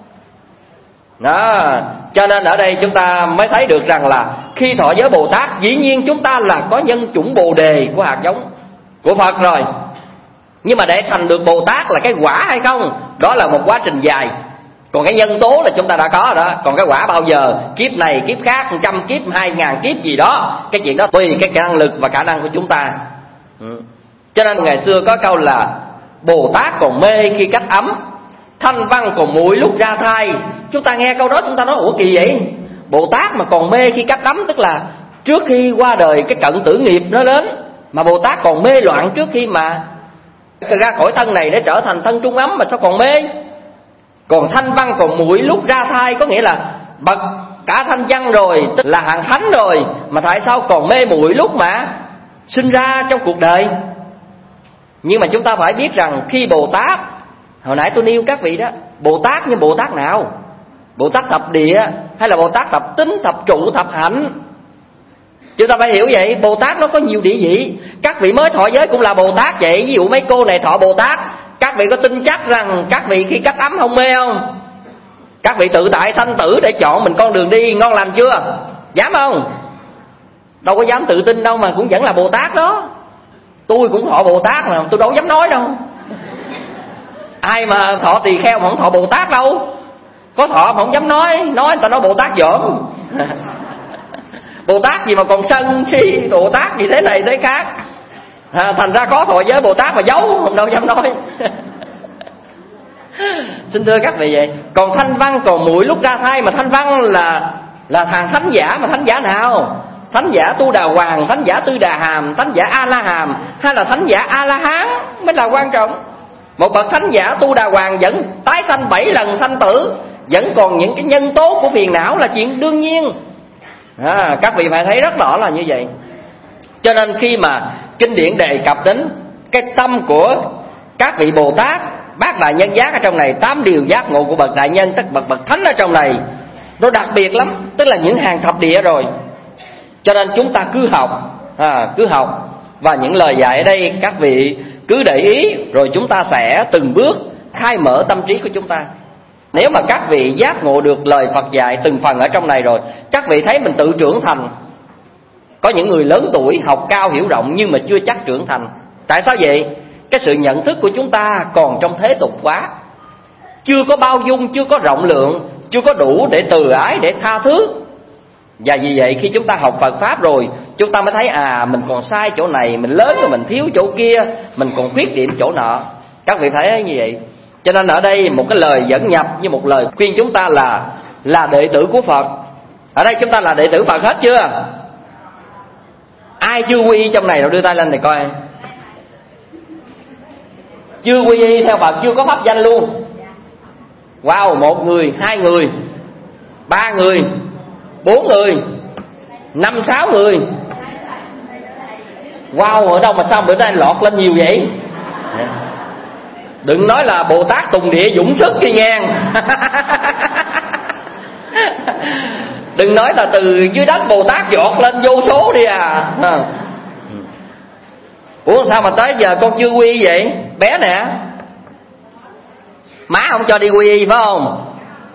Đó, cho nên ở đây chúng ta mới thấy được rằng là khi thọ giới Bồ Tát dĩ nhiên chúng ta là có nhân chủng Bồ Đề của hạt giống của Phật rồi. Nhưng mà để thành được Bồ Tát là cái quả hay không, đó là một quá trình dài. Còn cái nhân tố là chúng ta đã có rồi đó. Còn cái quả bao giờ, kiếp này, kiếp khác, 100 kiếp, 2000 kiếp gì đó, cái chuyện đó tùy cái năng lực và khả năng của chúng ta. Cho nên ngày xưa có câu là Bồ Tát còn mê khi cách ấm, thanh văn còn muội lúc ra thai. Chúng ta nghe câu đó chúng ta nói ủa kỳ vậy? Bồ Tát mà còn mê khi cách ấm, tức là trước khi qua đời cái cận tử nghiệp nó đến. Mà Bồ Tát còn mê loạn trước khi mà ra khỏi thân này để trở thành thân trung ấm mà sao còn mê? Còn thanh văn còn muội lúc ra thai, có nghĩa là bậc cả thanh văn rồi, tức là hàng thánh rồi, mà tại sao còn mê muội lúc mà sinh ra trong cuộc đời? Nhưng mà chúng ta phải biết rằng khi Bồ Tát Hồi nãy tôi nêu các vị đó, Bồ Tát như Bồ Tát nào? Bồ Tát thập địa hay là Bồ Tát thập tính, thập trụ, thập hạnh? Chúng ta phải hiểu vậy. Bồ Tát nó có nhiều địa vị. Các vị mới thọ giới cũng là Bồ Tát vậy. Ví dụ mấy cô này thọ Bồ Tát, các vị có tin chắc rằng các vị khi cách ấm không mê không? Các vị tự tại sanh tử để chọn mình con đường đi ngon lành chưa? Dám không? Đâu có dám tự tin đâu, mà cũng vẫn là Bồ Tát đó. Tôi cũng thọ Bồ Tát mà tôi đâu dám nói đâu. Ai mà thọ tỳ kheo mà không thọ Bồ Tát đâu. Có thọ mà không dám nói người ta nói Bồ Tát dởm. Bồ Tát gì mà còn sân si, Bồ Tát gì thế này thế khác. Thành ra có thọ giới Bồ Tát mà giấu, không đâu dám nói. Xin thưa các vị vậy. Còn Thanh Văn còn muội lúc ra thai, mà Thanh Văn là thằng thánh giả, mà thánh giả nào? Thánh giả Tu Đà Hoàng, thánh giả Tư Đà Hàm, thánh giả A La Hàm, hay là thánh giả A La Hán mới là quan trọng. Một bậc thánh giả Tu Đà Hoàng vẫn tái sanh 7 lần sanh tử, vẫn còn những cái nhân tố của phiền não là chuyện đương nhiên. Các vị phải thấy rất rõ là như vậy. Cho nên khi mà kinh điển đề cập đến cái tâm của các vị Bồ Tát, Bát Đại Nhân Giác ở trong này, 8 điều giác ngộ của bậc đại nhân, tức bậc thánh ở trong này, nó đặc biệt lắm, tức là những hàng thập địa rồi. Cho nên chúng ta cứ học, và những lời dạy ở đây các vị cứ để ý, rồi chúng ta sẽ từng bước khai mở tâm trí của chúng ta. Nếu mà các vị giác ngộ được lời Phật dạy từng phần ở trong này rồi, các vị thấy mình tự trưởng thành. Có những người lớn tuổi học cao hiểu rộng nhưng mà chưa chắc trưởng thành. Tại sao vậy? Cái sự nhận thức của chúng ta còn trong thế tục quá, chưa có bao dung, chưa có rộng lượng, chưa có đủ để từ ái, để tha thứ. Và vì vậy khi chúng ta học Phật Pháp rồi, chúng ta mới thấy mình còn sai chỗ này, mình lớn rồi mình thiếu chỗ kia, mình còn khuyết điểm chỗ nọ. Các vị thấy như vậy. Cho nên ở đây một cái lời dẫn nhập như một lời khuyên chúng ta là đệ tử của Phật. Ở đây chúng ta là đệ tử Phật hết chưa? Ai chưa quy y trong này rồi đưa tay lên này coi. Chưa quy y theo Phật, chưa có pháp danh luôn. Wow, 1 người, 2 người, 3 người, 4 người, 5, 6 người. Wow, ở đâu mà sao bữa nay lọt lên nhiều vậy? Đừng nói là Bồ Tát Tùng Địa dũng sức đi ngang. Đừng nói là từ dưới đất Bồ Tát giọt lên vô số đi à. Ủa sao mà tới giờ con chưa quy y vậy? Bé nè, má không cho đi quy y phải không?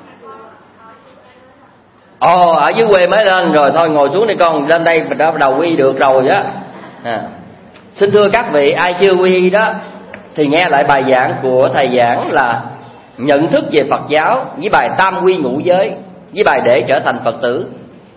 Ở dưới quê mới lên rồi, thôi ngồi xuống đi con, lên đây mình đã bắt đầu quy y được rồi á. Xin thưa các vị, ai chưa quy y đó thì nghe lại bài giảng của thầy giảng là nhận thức về Phật giáo, với bài tam quy ngũ giới, với bài để trở thành Phật tử.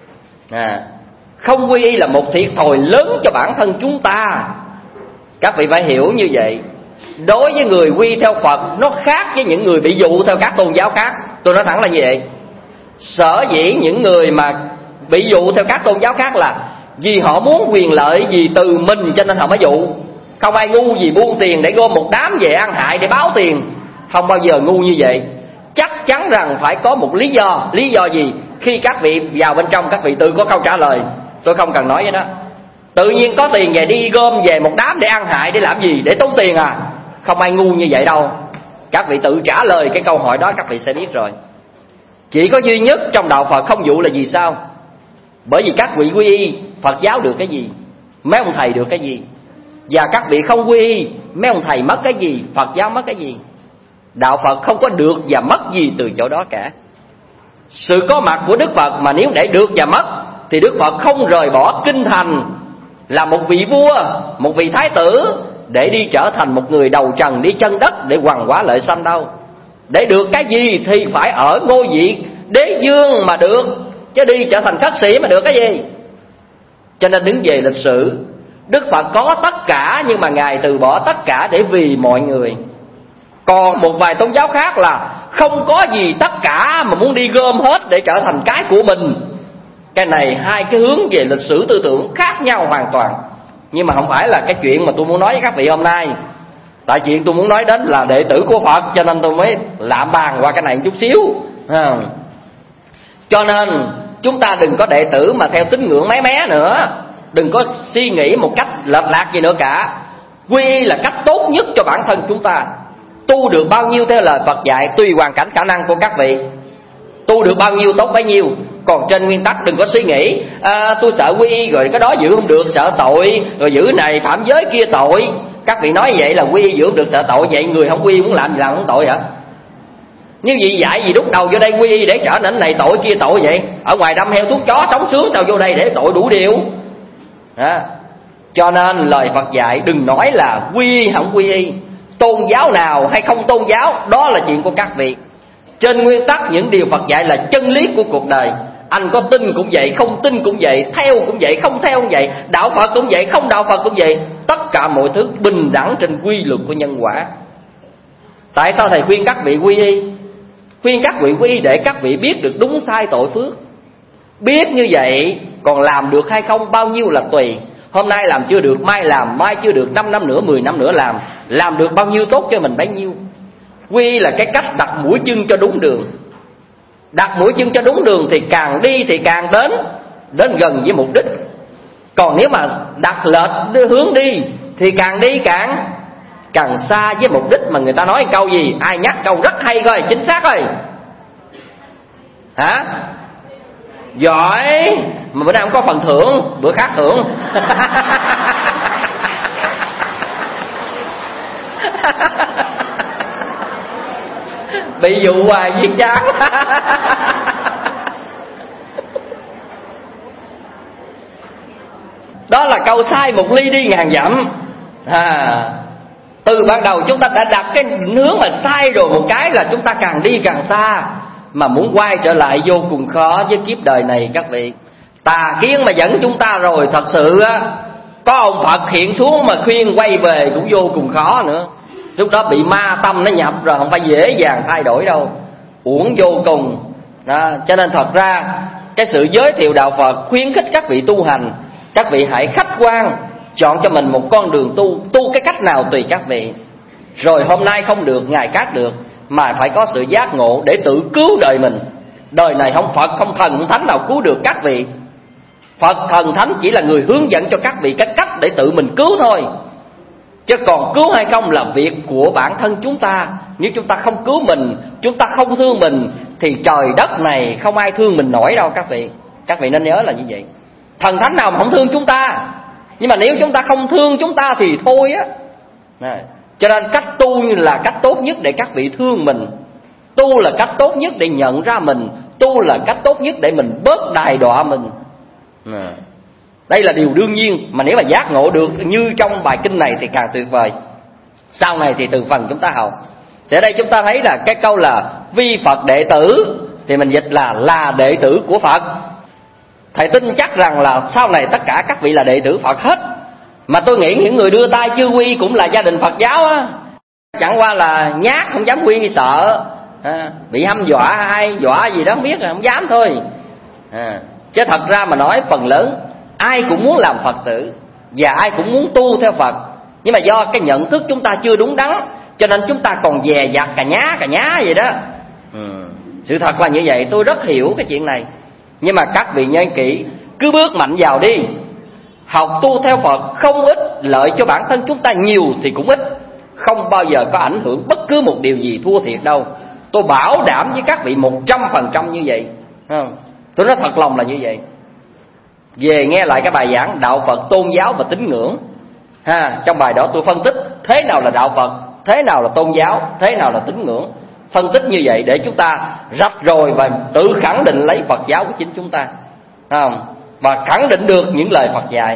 Không quy y là một thiệt thòi lớn cho bản thân chúng ta. Các vị phải hiểu như vậy. Đối với người quy theo Phật, nó khác với những người bị dụ theo các tôn giáo khác. Tôi nói thẳng là như vậy. Sở dĩ những người mà bị dụ theo các tôn giáo khác là vì họ muốn quyền lợi gì từ mình, cho nên họ mới dụ. Không ai ngu gì buông tiền để gom một đám về ăn hại để báo tiền. Không bao giờ ngu như vậy. Chắc chắn rằng phải có một lý do. Lý do gì? Khi các vị vào bên trong, các vị tự có câu trả lời. Tôi không cần nói với nó. Tự nhiên có tiền về đi gom về một đám để ăn hại để làm gì? Để tốn tiền à? Không ai ngu như vậy đâu. Các vị tự trả lời cái câu hỏi đó, các vị sẽ biết rồi. Chỉ có duy nhất trong đạo Phật không dụ là vì sao? Bởi vì các vị quy y, Phật giáo được cái gì? Mấy ông thầy được cái gì? Và các vị không quy y, mấy ông thầy mất cái gì? Phật giáo mất cái gì? Đạo Phật không có được và mất gì từ chỗ đó cả. Sự có mặt của Đức Phật mà nếu để được và mất thì Đức Phật không rời bỏ kinh thành là một vị vua, một vị thái tử để đi trở thành một người đầu trần, đi chân đất để hoằng hóa lợi sanh đâu. Để được cái gì thì phải ở ngôi vị đế vương mà được, chứ đi trở thành khất sĩ mà được cái gì. Cho nên đứng về lịch sử, Đức Phật có tất cả nhưng mà Ngài từ bỏ tất cả để vì mọi người. Còn một vài tôn giáo khác là không có gì tất cả mà muốn đi gom hết để trở thành cái của mình. Cái này hai cái hướng về lịch sử tư tưởng khác nhau hoàn toàn. Nhưng mà không phải là cái chuyện mà tôi muốn nói với các vị hôm nay. Tại chuyện tôi muốn nói đến là đệ tử của Phật, cho nên tôi mới lạm bàn qua cái này một chút xíu. Cho nên chúng ta đừng có đệ tử mà theo tín ngưỡng mé mé nữa. Đừng có suy nghĩ một cách lệch lạc gì nữa cả. Quy y là cách tốt nhất cho bản thân chúng ta. Tu được bao nhiêu theo lời Phật dạy tùy hoàn cảnh khả năng của các vị. Tu được bao nhiêu tốt bấy nhiêu. Còn trên nguyên tắc đừng có suy nghĩ tôi sợ quy y rồi cái đó giữ không được sợ tội, rồi giữ này phạm giới kia tội. Các vị nói vậy là quy y giữ không được sợ tội, vậy người không quy y muốn làm gì làm không tội hả? Nếu gì dạy gì đúc đầu vô đây quy y để trở nên này tội kia tội vậy? Ở ngoài đâm heo thuốc chó sống sướng sao vô đây để tội đủ điều? Cho nên lời Phật dạy đừng nói là quy y không quy y. Tôn giáo nào hay không tôn giáo đó là chuyện của các vị. Trên nguyên tắc những điều Phật dạy là chân lý của cuộc đời. Anh có tin cũng vậy, không tin cũng vậy, theo cũng vậy, không theo cũng vậy, đạo Phật cũng vậy, không đạo Phật cũng vậy. Tất cả mọi thứ bình đẳng trên quy luật của nhân quả. Tại sao thầy khuyên các vị quy y? Khuyên các vị quy y để các vị biết được đúng sai tội phước. Biết như vậy còn làm được hay không bao nhiêu là tùy. Hôm nay làm chưa được, mai làm, mai chưa được, 5 năm nữa, 10 năm nữa làm được bao nhiêu tốt cho mình bấy nhiêu. Quy y là cái cách đặt mũi chân cho đúng đường. Đặt mũi chân cho đúng đường thì càng đi thì càng đến gần với mục đích. Còn nếu mà đặt lệch hướng đi thì càng đi càng xa với mục đích. Mà người ta nói câu gì? Ai nhắc câu rất hay coi, chính xác coi. Hả? Giỏi. Mà bữa nay không có phần thưởng, bữa khác thưởng. Bị dụ hoài viết chán. Đó là câu sai một ly đi ngàn dặm. Từ ban đầu chúng ta đã đặt cái định hướng mà sai rồi một cái là chúng ta càng đi càng xa. Mà muốn quay trở lại vô cùng khó với kiếp đời này các vị. Tà kiến mà dẫn chúng ta rồi thật sự á, có ông Phật hiện xuống mà khuyên quay về cũng vô cùng khó nữa. Lúc đó bị ma tâm nó nhập rồi, không phải dễ dàng thay đổi đâu, uổng vô cùng đó. Cho nên thật ra cái sự giới thiệu đạo Phật khuyến khích các vị tu hành, các vị hãy khách quan chọn cho mình một con đường tu cái cách nào tùy các vị. Rồi hôm nay không được, ngày khác được, mà phải có sự giác ngộ để tự cứu đời mình. Đời này không Phật, không thần, không thánh nào cứu được các vị. Phật, thần, thánh chỉ là người hướng dẫn cho các vị cái cách để tự mình cứu thôi. Chứ còn cứu hay không là việc của bản thân chúng ta. Nếu chúng ta không cứu mình, chúng ta không thương mình, thì trời đất này không ai thương mình nổi đâu các vị. Các vị nên nhớ là như vậy. Thần thánh nào mà không thương chúng ta. Nhưng mà nếu chúng ta không thương chúng ta thì thôi á. Cho nên cách tu là cách tốt nhất để các vị thương mình. Tu là cách tốt nhất để nhận ra mình. Tu là cách tốt nhất để mình bớt đày đọa mình. Đây là điều đương nhiên. Mà nếu mà giác ngộ được như trong bài kinh này thì càng tuyệt vời. Sau này thì từ phần chúng ta học. Thì ở đây chúng ta thấy là cái câu là vi Phật đệ tử, thì mình dịch là đệ tử của Phật. Thầy tin chắc rằng là sau này tất cả các vị là đệ tử Phật hết. Mà tôi nghĩ những người đưa tay chưa quy cũng là gia đình Phật giáo á. Chẳng qua là nhát không dám quy, sợ bị hăm dọa hay dọa gì đó không biết, không dám thôi. Chứ thật ra mà nói phần lớn ai cũng muốn làm Phật tử và ai cũng muốn tu theo Phật. Nhưng mà do cái nhận thức chúng ta chưa đúng đắn, cho nên chúng ta còn dè dặt cà nhá vậy đó. Sự thật là như vậy, tôi rất hiểu cái chuyện này. Nhưng mà các vị nhớ kỹ, cứ bước mạnh vào đi. Học tu theo Phật không ít lợi cho bản thân chúng ta, nhiều thì cũng ít, không bao giờ có ảnh hưởng bất cứ một điều gì thua thiệt đâu. Tôi bảo đảm với các vị 100% như vậy. Tôi nói thật lòng là như vậy. Về nghe lại cái bài giảng đạo Phật, tôn giáo và tín ngưỡng. Trong bài đó tôi phân tích thế nào là đạo Phật, thế nào là tôn giáo, thế nào là tín ngưỡng. Phân tích như vậy để chúng ta rạch rồi và tự khẳng định lấy Phật giáo của chính chúng ta, và khẳng định được những lời Phật dạy.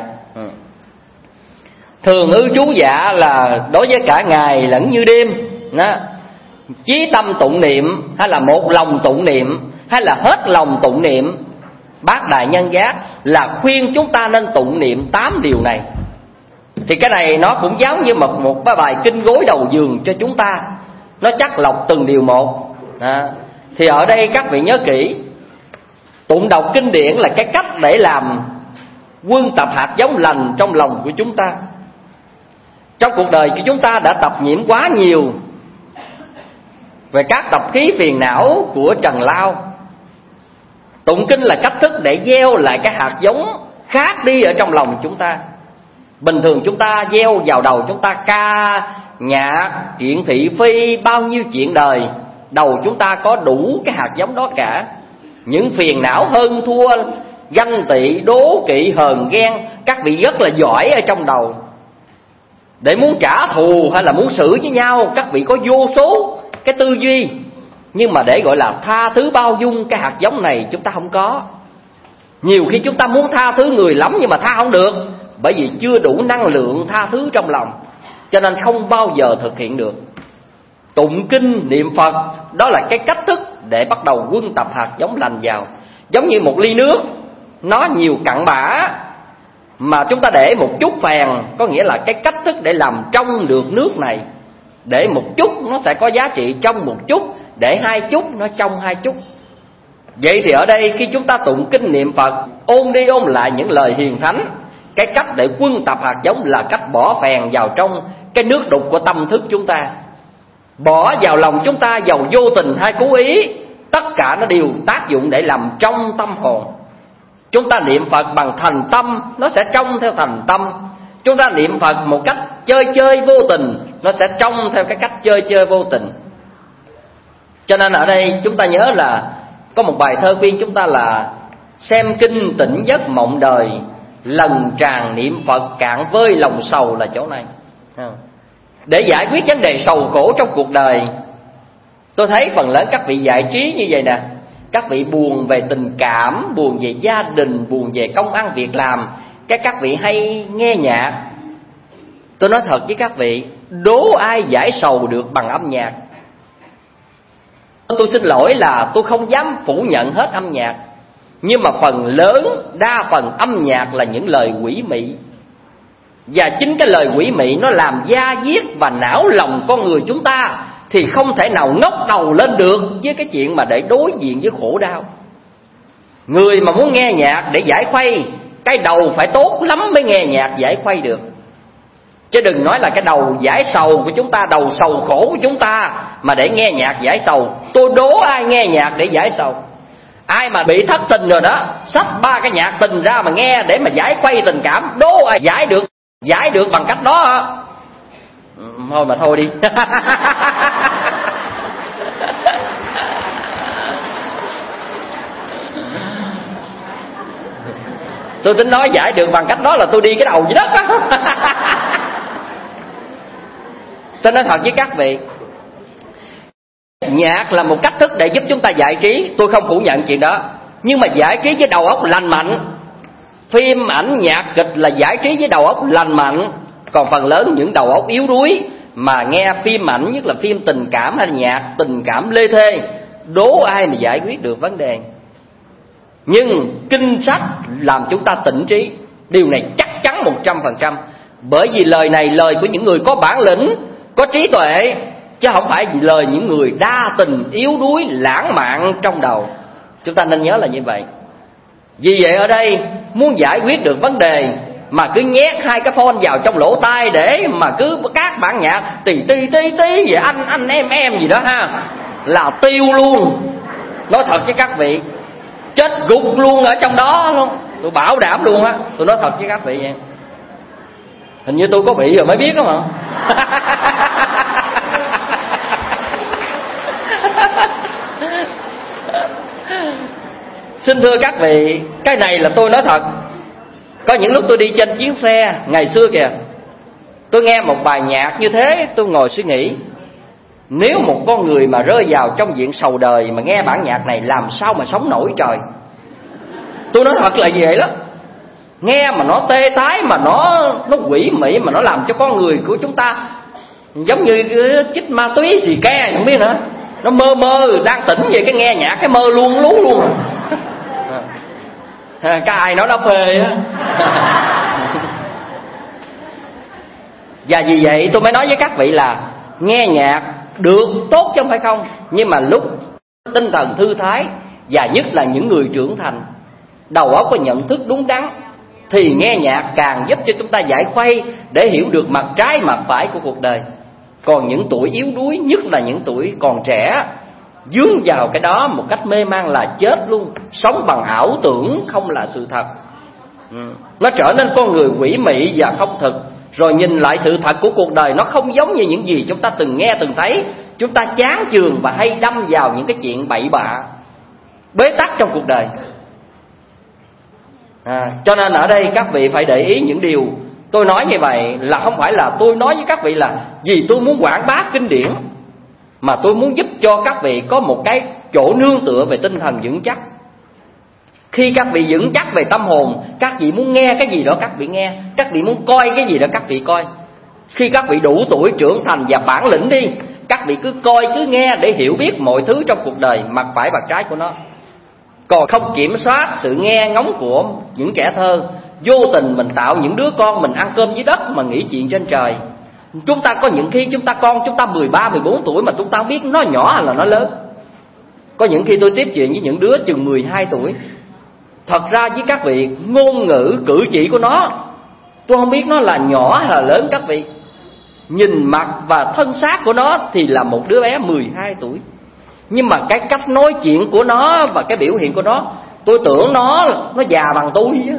Thường ư chú dạ là đối với cả ngày lẫn như đêm đó. Chí tâm tụng niệm hay là một lòng tụng niệm hay là hết lòng tụng niệm, Bát Đại Nhân Giác là khuyên chúng ta nên tụng niệm 8 điều này. Thì cái này nó cũng giống như một cái bài kinh gối đầu giường cho chúng ta, nó chắc lọc từng điều một. Thì ở đây các vị nhớ kỹ, tụng đọc kinh điển là cái cách để làm quân tập hạt giống lành trong lòng của chúng ta. Trong cuộc đời của chúng ta đã tập nhiễm quá nhiều về các tập khí phiền não của trần lao. Tụng kinh là cách thức để gieo lại cái hạt giống khác đi ở trong lòng chúng ta. Bình thường chúng ta gieo vào đầu chúng ta ca nhạc, chuyện thị phi, bao nhiêu chuyện đời. Đầu chúng ta có đủ cái hạt giống đó cả. Những phiền não hơn thua, ganh tị, đố kỵ, hờn ghen, các vị rất là giỏi ở trong đầu. Để muốn trả thù hay là muốn xử với nhau, các vị có vô số cái tư duy. Nhưng mà để gọi là tha thứ bao dung, cái hạt giống này chúng ta không có. Nhiều khi chúng ta muốn tha thứ người lắm nhưng mà tha không được, bởi vì chưa đủ năng lượng tha thứ trong lòng, cho nên không bao giờ thực hiện được. Tụng kinh, niệm Phật, đó là cái cách thức để bắt đầu quân tập hạt giống lành vào. Giống như một ly nước, nó nhiều cặn bã, mà chúng ta để một chút phèn, có nghĩa là cái cách thức để làm trong được nước này. Để một chút nó sẽ có giá trị trong một chút, để hai chút nó trong hai chút. Vậy thì ở đây khi chúng ta tụng kinh niệm Phật, ôn đi ôn lại những lời hiền thánh, cái cách để quân tập hạt giống là cách bỏ phèn vào trong cái nước đục của tâm thức chúng ta. Bỏ vào lòng chúng ta, dầu vô tình hay cố ý, tất cả nó đều tác dụng để làm trong tâm hồn. Chúng ta niệm Phật bằng thành tâm, nó sẽ trong theo thành tâm. Chúng ta niệm Phật một cách chơi chơi vô tình, nó sẽ trong theo cái cách chơi chơi vô tình. Cho nên ở đây chúng ta nhớ là có một bài thơ khuyên chúng ta là: xem kinh tỉnh giấc mộng đời, lần tràn niệm Phật cạn vơi lòng sầu, là chỗ này. Để giải quyết vấn đề sầu khổ trong cuộc đời, tôi thấy phần lớn các vị giải trí như vậy nè. Các vị buồn về tình cảm, buồn về gia đình, buồn về công ăn việc làm, các vị hay nghe nhạc. Tôi nói thật với các vị, đố ai giải sầu được bằng âm nhạc. Tôi xin lỗi là tôi không dám phủ nhận hết âm nhạc, nhưng mà phần lớn, đa phần âm nhạc là những lời quỷ mị. Và chính cái lời quỷ mị nó làm da diết và não lòng con người chúng ta, thì không thể nào ngóc đầu lên được với cái chuyện mà để đối diện với khổ đau. Người mà muốn nghe nhạc để giải khuây, cái đầu phải tốt lắm mới nghe nhạc giải khuây được. Chứ đừng nói là cái đầu giải sầu của chúng ta, đầu sầu khổ của chúng ta mà để nghe nhạc giải sầu. Tôi đố ai nghe nhạc để giải sầu? Ai mà bị thất tình rồi đó, xách 3 cái nhạc tình ra mà nghe để mà giải khuây tình cảm, đố ai giải được? Giải được bằng cách đó hả? Thôi mà thôi đi. Tôi tính nói giải được bằng cách đó là tôi đi cái đầu dưới đất á. Tôi nói thật với các vị, nhạc là một cách thức để giúp chúng ta giải trí, tôi không phủ nhận chuyện đó. Nhưng mà giải trí với đầu óc lành mạnh. Phim, ảnh, nhạc kịch là giải trí với đầu óc lành mạnh. Còn phần lớn những đầu óc yếu đuối mà nghe phim ảnh, nhất là phim tình cảm hay nhạc tình cảm lê thê, đố ai mà giải quyết được vấn đề. Nhưng kinh sách làm chúng ta tỉnh trí, điều này chắc chắn 100%. Bởi vì lời này lời của những người có bản lĩnh, có trí tuệ, chứ không phải lời những người đa tình, yếu đuối, lãng mạn trong đầu. Chúng ta nên nhớ là như vậy. Vì vậy ở đây muốn giải quyết được vấn đề mà cứ nhét 2 cái phone vào trong lỗ tai để mà cứ các bản nhạc tì tí vậy anh em gì đó ha, là tiêu luôn. Nói thật với các vị, chết gục luôn ở trong đó luôn, tôi bảo đảm luôn á. Tôi nói thật với các vị vậy. Hình như tôi có bị rồi mới biết đó mà. Xin thưa các vị, cái này là tôi nói thật. Có những lúc tôi đi trên chuyến xe ngày xưa kìa, tôi nghe một bài nhạc như thế, tôi ngồi suy nghĩ, nếu một con người mà rơi vào trong diện sầu đời mà nghe bản nhạc này làm sao mà sống nổi trời. Tôi nói thật là vậy đó. Nghe mà nó tê tái, mà nó quỷ mị, mà nó làm cho con người của chúng ta giống như chích ma túy xì ke không biết nữa. Nó mơ đang tỉnh vậy, cái nghe nhạc cái mơ luôn luôn. Cái ai nói nó phê á. Và vì vậy tôi mới nói với các vị là nghe nhạc được tốt chứ không phải không, nhưng mà lúc tinh thần thư thái, và nhất là những người trưởng thành, đầu óc có nhận thức đúng đắn, thì nghe nhạc càng giúp cho chúng ta giải khuây để hiểu được mặt trái mặt phải của cuộc đời. Còn những tuổi yếu đuối, nhất là những tuổi còn trẻ, dướng vào cái đó một cách mê man là chết luôn. Sống bằng ảo tưởng không là sự thật. Nó trở nên con người quỷ mị và không thực. rồi nhìn lại sự thật của cuộc đời nó không giống như những gì chúng ta từng nghe từng thấy. Chúng ta chán chường và hay đâm vào những cái chuyện bậy bạ, bế tắc trong cuộc đời. Cho nên ở đây các vị phải để ý những điều tôi nói như vậy. Là không phải là tôi nói với các vị là vì tôi muốn quảng bá kinh điển, mà tôi muốn giúp cho các vị có một cái chỗ nương tựa về tinh thần vững chắc. Khi các vị vững chắc về tâm hồn, các vị muốn nghe cái gì đó các vị nghe, các vị muốn coi cái gì đó các vị coi. Khi các vị đủ tuổi trưởng thành và bản lĩnh đi, các vị cứ coi cứ nghe để hiểu biết mọi thứ trong cuộc đời, mặt phải mặt trái của nó. Còn không kiểm soát sự nghe ngóng của những kẻ thơ, vô tình mình tạo những đứa con mình ăn cơm dưới đất mà nghĩ chuyện trên trời. Chúng ta có những khi con chúng ta 13, 14 tuổi mà chúng ta không biết nó nhỏ hay là nó lớn. Có những khi tôi tiếp chuyện với những đứa chừng 12 tuổi. Thật ra với các vị, ngôn ngữ cử chỉ của nó tôi không biết nó là nhỏ hay là lớn các vị. Nhìn mặt và thân xác của nó thì là một đứa bé 12 tuổi. Nhưng mà cái cách nói chuyện của nó và cái biểu hiện của nó, tôi tưởng nó già bằng tôi chứ.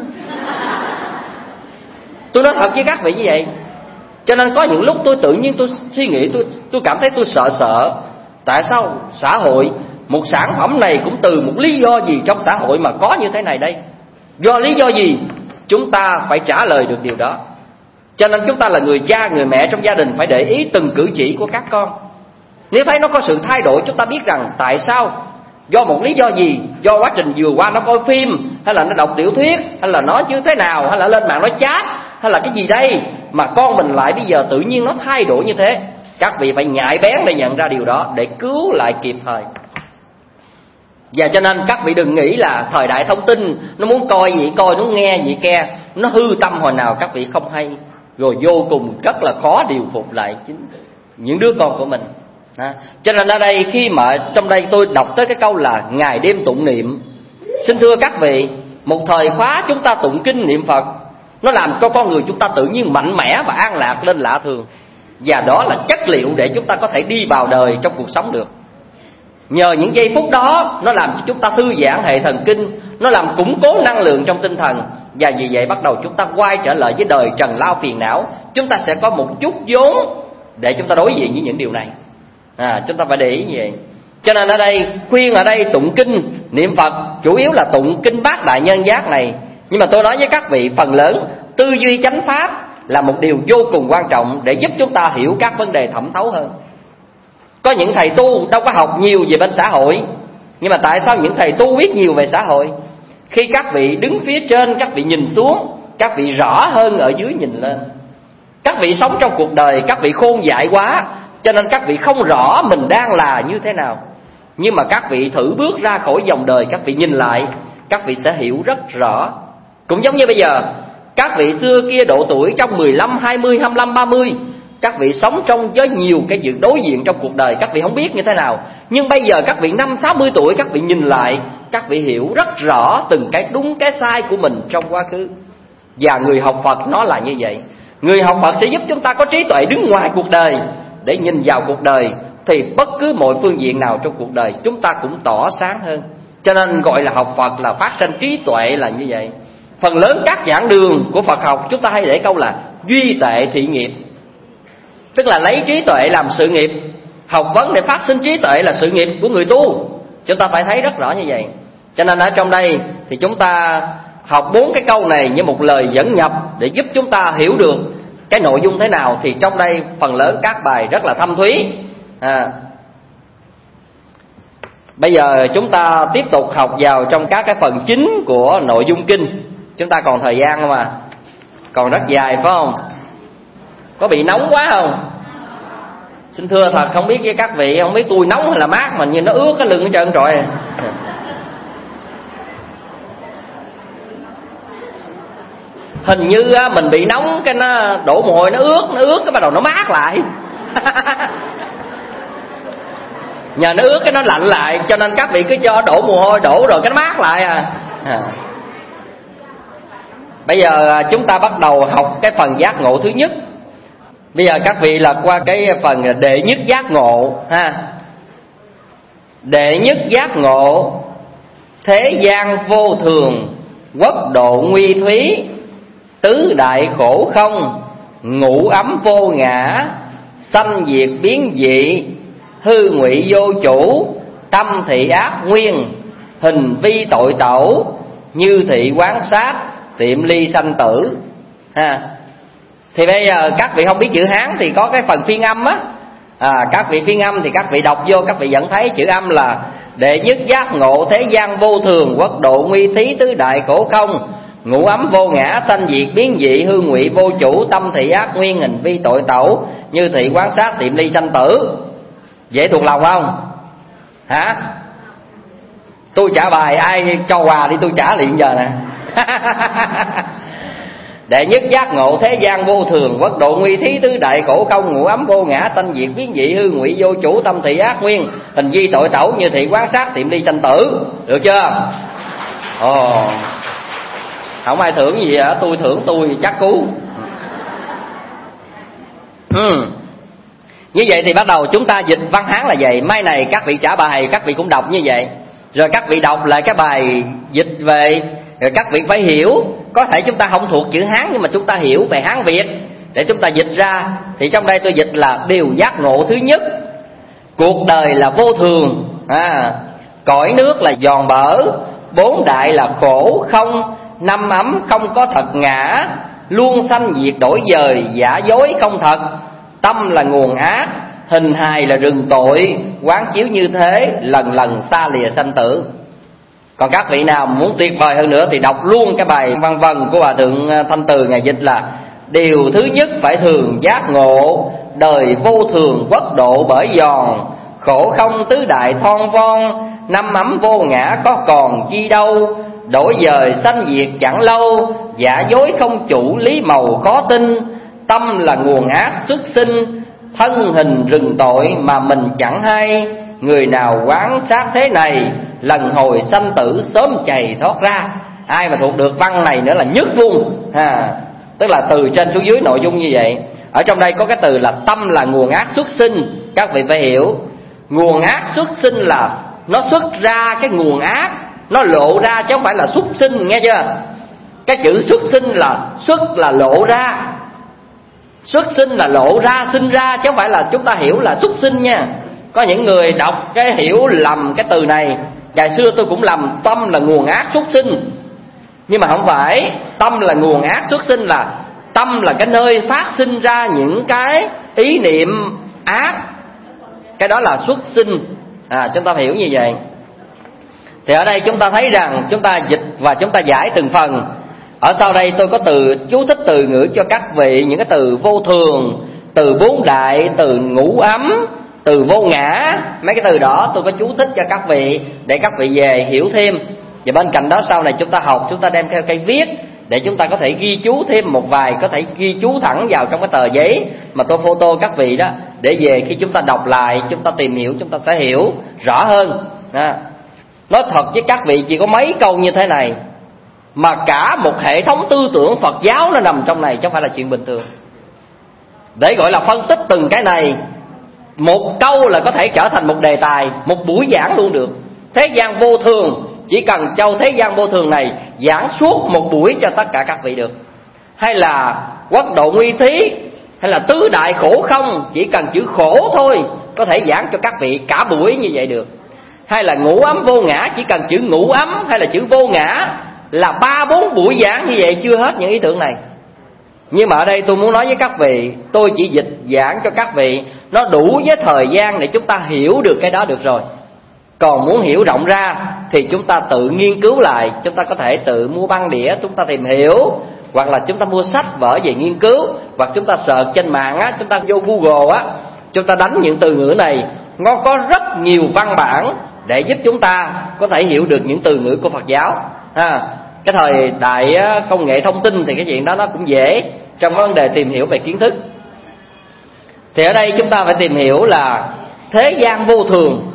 Tôi nói thật với các vị như vậy. Cho nên có những lúc tôi tự nhiên tôi suy nghĩ, tôi cảm thấy tôi sợ. Tại sao xã hội, một sản phẩm này cũng từ một lý do gì trong xã hội mà có như thế này đây? Do lý do gì? Chúng ta phải trả lời được điều đó. Cho nên chúng ta là người cha, người mẹ trong gia đình phải để ý từng cử chỉ của các con. Nếu thấy nó có sự thay đổi, chúng ta biết rằng tại sao, do một lý do gì, do quá trình vừa qua nó coi phim, hay là nó đọc tiểu thuyết, hay là nó như thế nào, hay là lên mạng nó chat, hay là cái gì đây mà con mình lại bây giờ tự nhiên nó thay đổi như thế. Các vị phải nhạy bén để nhận ra điều đó, để cứu lại kịp thời. Và cho nên các vị đừng nghĩ là thời đại thông tin, nó muốn coi gì coi, nó muốn nghe gì nghe, nó hư tâm hồi nào các vị không hay, rồi vô cùng rất là khó điều phục lại chính những đứa con của mình. Cho nên ở đây khi mà trong đây tôi đọc tới cái câu là ngày đêm tụng niệm, xin thưa các vị, một thời khóa chúng ta tụng kinh niệm Phật, nó làm cho con người chúng ta tự nhiên mạnh mẽ và an lạc lên lạ thường. Và đó là chất liệu để chúng ta có thể đi vào đời trong cuộc sống được. Nhờ những giây phút đó, nó làm cho chúng ta thư giãn hệ thần kinh, nó làm củng cố năng lượng trong tinh thần. Và vì vậy bắt đầu chúng ta quay trở lại với đời trần lao phiền não. Chúng ta sẽ có một chút vốn để chúng ta đối diện với những điều này. Chúng ta phải để ý như vậy. Cho nên ở đây, khuyên ở đây tụng kinh, niệm Phật, chủ yếu là tụng kinh Bát Đại Nhân Giác này. Nhưng mà tôi nói với các vị, phần lớn tư duy chánh pháp là một điều vô cùng quan trọng để giúp chúng ta hiểu các vấn đề thẩm thấu hơn. Có những thầy tu đâu có học nhiều về bên xã hội, nhưng mà tại sao những thầy tu biết nhiều về xã hội? Khi các vị đứng phía trên, các vị nhìn xuống, các vị rõ hơn ở dưới nhìn lên. Các vị sống trong cuộc đời, các vị khôn dại quá, cho nên các vị không rõ mình đang là như thế nào. Nhưng mà các vị thử bước ra khỏi dòng đời, các vị nhìn lại, các vị sẽ hiểu rất rõ. Cũng giống như bây giờ, các vị xưa kia độ tuổi trong 15, 20, 25, 30, các vị sống trong với nhiều cái chuyện đối diện trong cuộc đời, các vị không biết như thế nào. Nhưng bây giờ các vị 50, 60 tuổi, các vị nhìn lại, các vị hiểu rất rõ từng cái đúng cái sai của mình trong quá khứ. Và người học Phật nó là như vậy. Người học Phật sẽ giúp chúng ta có trí tuệ đứng ngoài cuộc đời, để nhìn vào cuộc đời, thì bất cứ mọi phương diện nào trong cuộc đời chúng ta cũng tỏ sáng hơn. Cho nên gọi là học Phật là phát sinh trí tuệ là như vậy. Phần lớn các giảng đường của Phật học chúng ta hay để câu là duy tệ thị nghiệp, tức là lấy trí tuệ làm sự nghiệp. Học vấn để phát sinh trí tuệ là sự nghiệp của người tu. Chúng ta phải thấy rất rõ như vậy. Cho nên ở trong đây thì chúng ta học 4 cái câu này như một lời dẫn nhập để giúp chúng ta hiểu được cái nội dung thế nào. Thì trong đây phần lớn các bài rất là thâm thúy. Bây giờ chúng ta tiếp tục học vào trong các cái phần chính của nội dung kinh. Chúng ta còn thời gian mà, còn rất dài phải không? Có bị nóng quá không? Xin thưa thật, không biết với các vị, không biết tôi nóng hay là mát mà như nó ướt cái lưng hết trơn rồi. Hình như mình bị nóng cái nó đổ mồ hôi, nó ướt cái bắt đầu nó mát lại. Nhờ nó ướt cái nó lạnh lại, cho nên các vị cứ cho đổ mồ hôi, đổ rồi cái nó mát lại Bây giờ chúng ta bắt đầu học cái phần giác ngộ thứ nhất. Bây giờ các vị là qua cái phần đệ nhất giác ngộ ha. Đệ nhất giác ngộ, thế gian vô thường, quốc độ nguy thúy, tứ đại khổ không, ngũ ấm vô ngã, sanh diệt biến dị, hư ngụy vô chủ, tâm thị ác nguyên, hình vi tội tẩu, như thị quán sát, tiệm ly sanh tử. Thì bây giờ các vị không biết chữ Hán thì có cái phần phiên âm á. Các vị phiên âm thì các vị đọc vô, các vị vẫn thấy chữ âm là: đệ nhất giác ngộ thế gian vô thường, quốc độ nguy thí tứ đại khổ không, ngũ ấm vô ngã, sanh diệt biến dị, hư ngụy vô chủ, tâm thị ác nguyên, hình vi tội tẩu, như thị quán sát, tiệm ly sanh tử. Dễ thuộc lòng không? Hả? Tôi trả bài, ai cho quà đi tôi trả liền giờ nè. Đệ nhất giác ngộ thế gian vô thường, quốc độ nguy thí tứ đại khổ không, ngũ ấm vô ngã, sanh diệt biến dị, hư ngụy vô chủ, tâm thị ác nguyên, hình vi tội tẩu, như thị quán sát, tiệm ly sanh tử. Được chưa? Không ai thưởng gì hả? Tôi thưởng tôi chắc cú. Như vậy thì bắt đầu chúng ta dịch văn Hán là vậy. Mai này các vị trả bài, các vị cũng đọc như vậy. Rồi các vị đọc lại cái bài dịch về, rồi các vị phải hiểu. Có thể chúng ta không thuộc chữ Hán, nhưng mà chúng ta hiểu về Hán Việt để chúng ta dịch ra. Thì trong đây tôi dịch là: điều giác ngộ thứ nhất, cuộc đời là vô thường, cõi nước là giòn bở, bốn đại là khổ không, năm ấm không có thật ngã, luôn sanh diệt đổi dời, giả dối không thật, tâm là nguồn ác, hình hài là rừng tội, quán chiếu như thế, lần lần xa lìa sanh tử. Còn các vị nào muốn tuyệt vời hơn nữa thì đọc luôn cái bài văn vần của Hòa Thượng Thanh Từ, ngày dịch là: điều thứ nhất phải thường giác ngộ, đời vô thường quốc độ bởi giòn, khổ không tứ đại thon von, năm ấm vô ngã có còn chi đâu, đổi dời sanh diệt chẳng lâu, giả dối không chủ lý màu khó tin, tâm là nguồn ác xuất sinh, thân hình rừng tội mà mình chẳng hay, người nào quán sát thế này, lần hồi sanh tử sớm chày thoát ra. Ai mà thuộc được văn này nữa là nhất luôn tức là từ trên xuống dưới nội dung như vậy. Ở trong đây có cái từ là tâm là nguồn ác xuất sinh. Các vị phải hiểu, nguồn ác xuất sinh là nó xuất ra cái nguồn ác, nó lộ ra chứ không phải là xuất sinh, nghe chưa? Cái chữ xuất sinh là xuất là lộ ra, xuất sinh là lộ ra, sinh ra, chứ không phải là chúng ta hiểu là xuất sinh nha. Có những người đọc cái hiểu lầm cái từ này. Ngày xưa tôi cũng lầm, tâm là nguồn ác xuất sinh, nhưng mà không phải. Tâm là nguồn ác xuất sinh là tâm là cái nơi phát sinh ra những cái ý niệm ác, cái đó là xuất sinh. Chúng ta hiểu như vậy. Thì ở đây chúng ta thấy rằng chúng ta dịch và chúng ta giải từng phần. Ở sau đây tôi có từ chú thích từ ngữ cho các vị, những cái từ vô thường, từ bốn đại, từ ngũ ấm, từ vô ngã. Mấy cái từ đó tôi có chú thích cho các vị để các vị về hiểu thêm. Và bên cạnh đó sau này chúng ta học, chúng ta đem theo cây viết để chúng ta có thể ghi chú thêm một vài, có thể ghi chú thẳng vào trong cái tờ giấy mà tôi photo các vị đó, để về khi chúng ta đọc lại, chúng ta tìm hiểu, chúng ta sẽ hiểu rõ hơn. Nói thật với các vị, chỉ có mấy câu như thế này mà cả một hệ thống tư tưởng Phật giáo nó nằm trong này, chứ không phải là chuyện bình thường. Để gọi là phân tích từng cái này, một câu là có thể trở thành một đề tài, một buổi giảng luôn được. Thế gian vô thường, chỉ cần châu thế gian vô thường này giảng suốt một buổi cho tất cả các vị được. Hay là quốc độ nguy thí, hay là tứ đại khổ không, chỉ cần chữ khổ thôi có thể giảng cho các vị cả buổi như vậy được. Hay là ngũ ấm vô ngã, chỉ cần chữ ngũ ấm hay là chữ vô ngã là 3-4 buổi giảng như vậy chưa hết những ý tưởng này. Nhưng mà ở đây tôi muốn nói với các vị, tôi chỉ dịch giảng cho các vị, nó đủ với thời gian để chúng ta hiểu được cái đó được rồi. Còn muốn hiểu rộng ra thì chúng ta tự nghiên cứu lại. Chúng ta có thể tự mua băng đĩa, chúng ta tìm hiểu, hoặc là chúng ta mua sách vở về nghiên cứu, hoặc chúng ta search trên mạng á, chúng ta vô Google á, chúng ta đánh những từ ngữ này. Nó có rất nhiều văn bản để giúp chúng ta có thể hiểu được những từ ngữ của Phật giáo. Cái thời đại công nghệ thông tin thì cái chuyện đó nó cũng dễ trong vấn đề tìm hiểu về kiến thức. Thì ở đây chúng ta phải tìm hiểu là thế gian vô thường.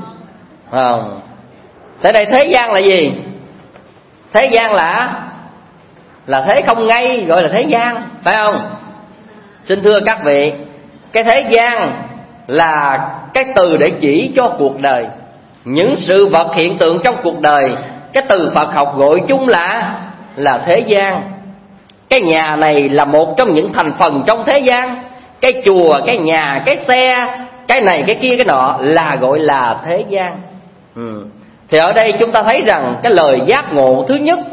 Thế đây thế gian là gì? Thế gian là thế không ngay, gọi là thế gian, phải không? Xin thưa các vị, cái thế gian là cái từ để chỉ cho cuộc đời, những sự vật hiện tượng trong cuộc đời. Cái từ Phật học gọi chung là thế gian. Cái nhà này là một trong những thành phần trong thế gian. Cái chùa, cái nhà, cái xe, cái này, cái kia, cái nọ là gọi là thế gian. Thì ở đây chúng ta thấy rằng cái lời giác ngộ thứ nhất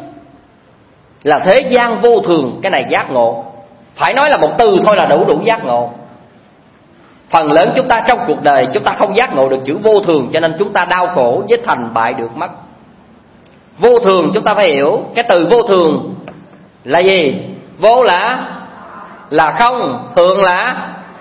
là thế gian vô thường. Cái này giác ngộ, phải nói là một từ thôi là đủ giác ngộ. Phần lớn chúng ta trong cuộc đời chúng ta không giác ngộ được chữ vô thường, cho nên chúng ta đau khổ với thành bại được mất. Vô thường chúng ta phải hiểu, cái từ vô thường là gì? Vô là không, thường là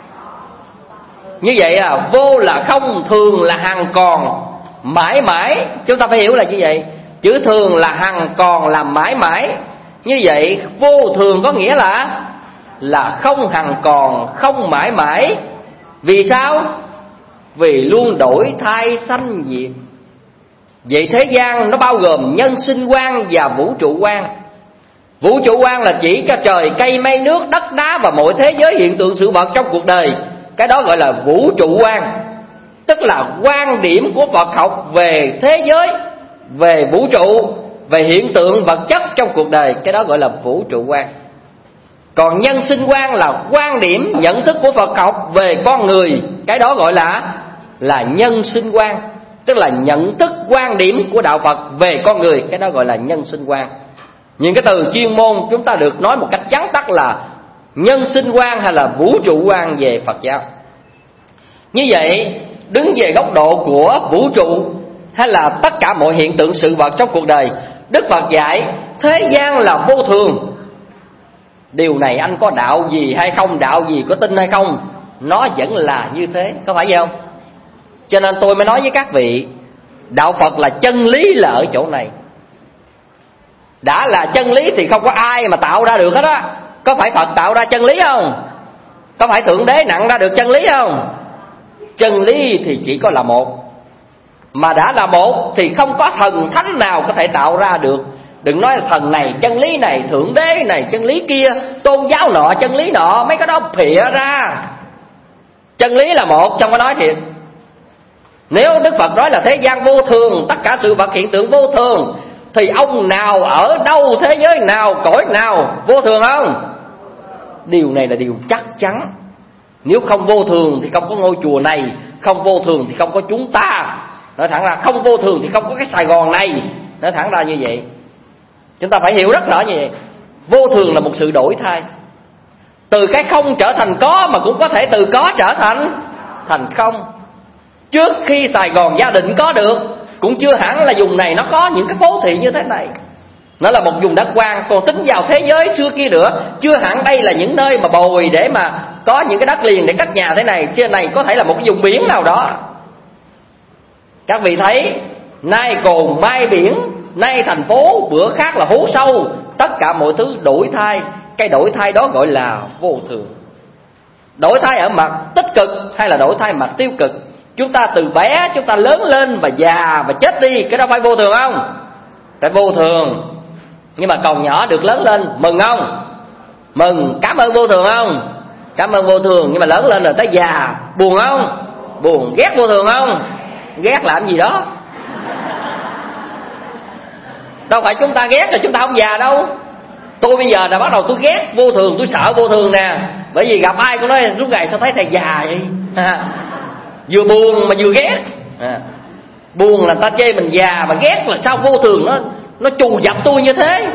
như vậy à. Vô là không, thường là hằng còn, mãi mãi. Chúng ta phải hiểu là như vậy. Chữ thường là hằng còn, là mãi mãi. Như vậy vô thường có nghĩa là không hằng còn, không mãi mãi. Vì sao? Vì luôn đổi thay sanh diệt. Vậy thế gian nó bao gồm nhân sinh quan và vũ trụ quan. Vũ trụ quan là chỉ cho trời, cây, mây, nước, đất, đá và mọi thế giới hiện tượng sự vật trong cuộc đời. Cái đó gọi là vũ trụ quan, tức là quan điểm của Phật học về thế giới, về vũ trụ, về hiện tượng vật chất trong cuộc đời. Cái đó gọi là vũ trụ quan. Còn nhân sinh quan là quan điểm nhận thức của Phật học về con người. Cái đó gọi là nhân sinh quan, tức là nhận thức quan điểm của đạo Phật về con người. Cái đó gọi là nhân sinh quan. Những cái từ chuyên môn chúng ta được nói một cách vắn tắt là nhân sinh quan hay là vũ trụ quan về Phật giáo. Như vậy, đứng về góc độ của vũ trụ hay là tất cả mọi hiện tượng sự vật trong cuộc đời, Đức Phật dạy thế gian là vô thường. Điều này anh có đạo gì hay không, đạo gì có tin hay không, nó vẫn là như thế, có phải vậy không? Cho nên tôi mới nói với các vị, đạo Phật là chân lý là ở chỗ này. Đã là chân lý thì không có ai mà tạo ra được hết á. Có phải Phật tạo ra chân lý không? Có phải Thượng Đế nặng ra được chân lý không? Chân lý thì chỉ có là một. Mà đã là một thì không có thần thánh nào có thể tạo ra được. Đừng nói là thần này, chân lý này, Thượng Đế này, chân lý kia, tôn giáo nọ, chân lý nọ. Mấy cái đó phịa ra. Chân lý là một, trong cái nói thiệt. Nếu Đức Phật nói là thế gian vô thường, tất cả sự vật hiện tượng vô thường, thì ông nào, ở đâu, thế giới nào, cõi nào vô thường không? Điều này là điều chắc chắn. Nếu không vô thường thì không có ngôi chùa này, không vô thường thì không có chúng ta. Nói thẳng ra không vô thường thì không có cái Sài Gòn này. Nói thẳng ra như vậy. Chúng ta phải hiểu rất rõ như vậy. Vô thường là một sự đổi thay. Từ cái không trở thành có, mà cũng có thể từ có trở thành không. Trước khi Sài Gòn gia đình có được, cũng chưa hẳn là vùng này nó có những cái phố thị như thế này. Nó là một vùng đất hoang. Còn tính vào thế giới xưa kia nữa, chưa hẳn đây là những nơi mà bồi để mà có những cái đất liền để cất nhà thế này. Trên này có thể là một cái vùng biển nào đó. Các vị thấy, nay cồn mai biển, nay thành phố, bữa khác là hố sâu. Tất cả mọi thứ đổi thay. Cái đổi thay đó gọi là vô thường. Đổi thay ở mặt tích cực hay là đổi thay mặt tiêu cực? Chúng ta từ bé chúng ta lớn lên và già và chết đi, cái đó phải vô thường không? Phải vô thường. Nhưng mà còn nhỏ được lớn lên, mừng không? Mừng, cảm ơn vô thường không? Cảm ơn vô thường. Nhưng mà lớn lên rồi tới già, buồn không? Buồn. Ghét vô thường không? Ghét làm gì đó. Đâu phải chúng ta ghét là chúng ta không già đâu. Tôi bây giờ đã bắt đầu tôi ghét vô thường, tôi sợ vô thường nè. Bởi vì gặp ai cũng nói lúc ngày sao thấy thầy già vậy. Vừa buồn mà vừa ghét. Buồn là ta chê mình già, mà ghét là sao vô thường nó trù dập tôi như thế.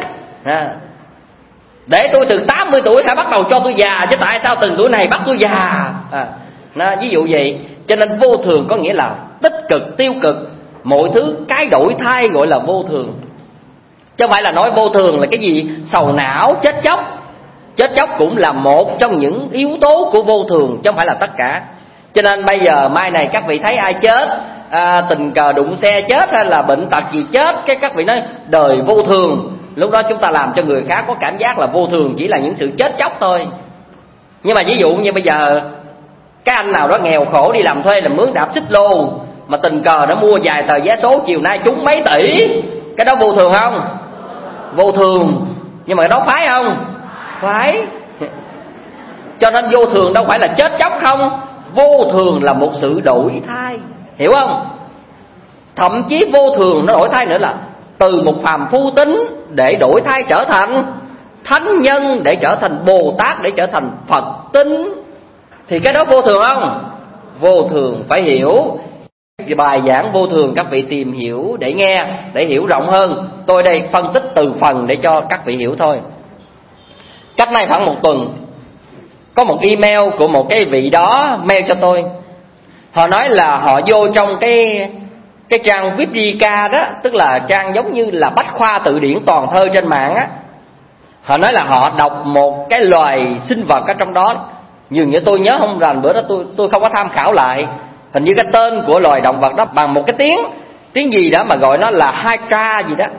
Để tôi từ 80 tuổi hãy bắt đầu cho tôi già, chứ tại sao từng tuổi này bắt tôi già. Ví dụ vậy. Cho nên vô thường có nghĩa là tích cực, tiêu cực, mọi thứ cái đổi thay gọi là vô thường. Chứ không phải là nói vô thường là cái gì sầu não, chết chóc. Chết chóc cũng là một trong những yếu tố của vô thường, chứ không phải là tất cả. Cho nên bây giờ mai này các vị thấy ai chết, tình cờ đụng xe chết hay là bệnh tật gì chết, cái các vị nói đời vô thường. Lúc đó chúng ta làm cho người khác có cảm giác là vô thường chỉ là những sự chết chóc thôi. Nhưng mà ví dụ như bây giờ cái anh nào đó nghèo khổ đi làm thuê làm mướn đạp xích lô, mà tình cờ nó mua vài tờ vé số chiều nay trúng mấy tỷ, cái đó vô thường không? Vô thường. Nhưng mà đó phải không? Phải. Cho nên vô thường đâu phải là chết chóc không. Vô thường là một sự đổi thay. Hiểu không? Thậm chí vô thường nó đổi thay nữa là từ một phàm phu tính để đổi thay trở thành thánh nhân, để trở thành Bồ Tát, để trở thành Phật tính, thì cái đó vô thường không? Vô thường. Phải hiểu bài giảng vô thường, các vị tìm hiểu để nghe, để hiểu rộng hơn. Tôi đây phân tích từ phần để cho các vị hiểu thôi. Cách nay khoảng một tuần, có một email của một cái vị đó mail cho tôi. Họ nói là họ vô trong cái trang Vipica đó, tức là trang giống như là bách khoa từ điển toàn thơ trên mạng á. Họ nói là họ đọc một cái loài sinh vật ở trong đó, dường như tôi nhớ không rành, bữa đó tôi không có tham khảo lại. Hình như cái tên của loài động vật đó bằng một cái tiếng gì đó mà gọi nó là Hydra gì đó,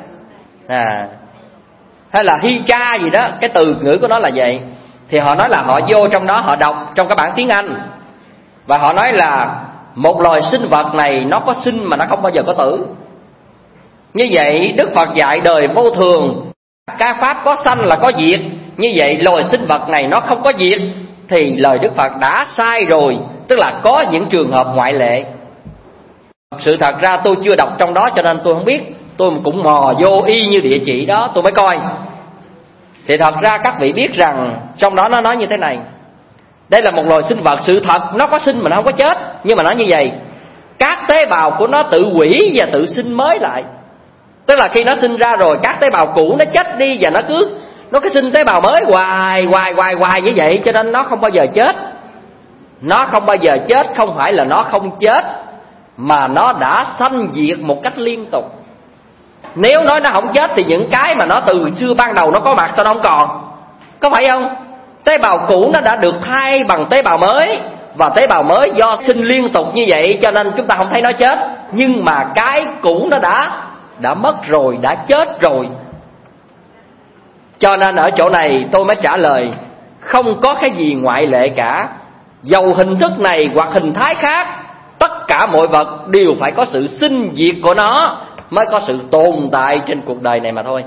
hay là Hydra gì đó, cái từ ngữ của nó là vậy. Thì họ nói là họ vô trong đó, họ đọc trong cái bản tiếng Anh, và họ nói là một loài sinh vật này nó có sinh mà nó không bao giờ có tử. Như vậy Đức Phật dạy đời vô thường, các pháp có sanh là có diệt. Như vậy loài sinh vật này nó không có diệt thì lời Đức Phật đã sai rồi, tức là có những trường hợp ngoại lệ. Sự thật ra tôi chưa đọc trong đó cho nên tôi không biết, tôi cũng mò vô y như địa chỉ đó tôi mới coi. Thì thật ra các vị biết rằng trong đó nó nói như thế này: đây là một loài sinh vật, sự thật nó có sinh mà nó không có chết. Nhưng mà nói như vậy, các tế bào của nó tự hủy và tự sinh mới lại. Tức là khi nó sinh ra rồi, các tế bào cũ nó chết đi và nó cứ sinh tế bào mới hoài như vậy. Cho nên nó không bao giờ chết. Nó không bao giờ chết, không phải là nó không chết, mà nó đã sanh diệt một cách liên tục. Nếu nói nó không chết thì những cái mà nó từ xưa ban đầu nó có mặt sao nó không còn? Có phải không? Tế bào cũ nó đã được thay bằng tế bào mới, và tế bào mới do sinh liên tục như vậy cho nên chúng ta không thấy nó chết. Nhưng mà cái cũ nó đã mất rồi, đã chết rồi. Cho nên ở chỗ này tôi mới trả lời không có cái gì ngoại lệ cả. Dầu hình thức này hoặc hình thái khác, tất cả mọi vật đều phải có sự sinh diệt của nó mới có sự tồn tại trên cuộc đời này mà thôi.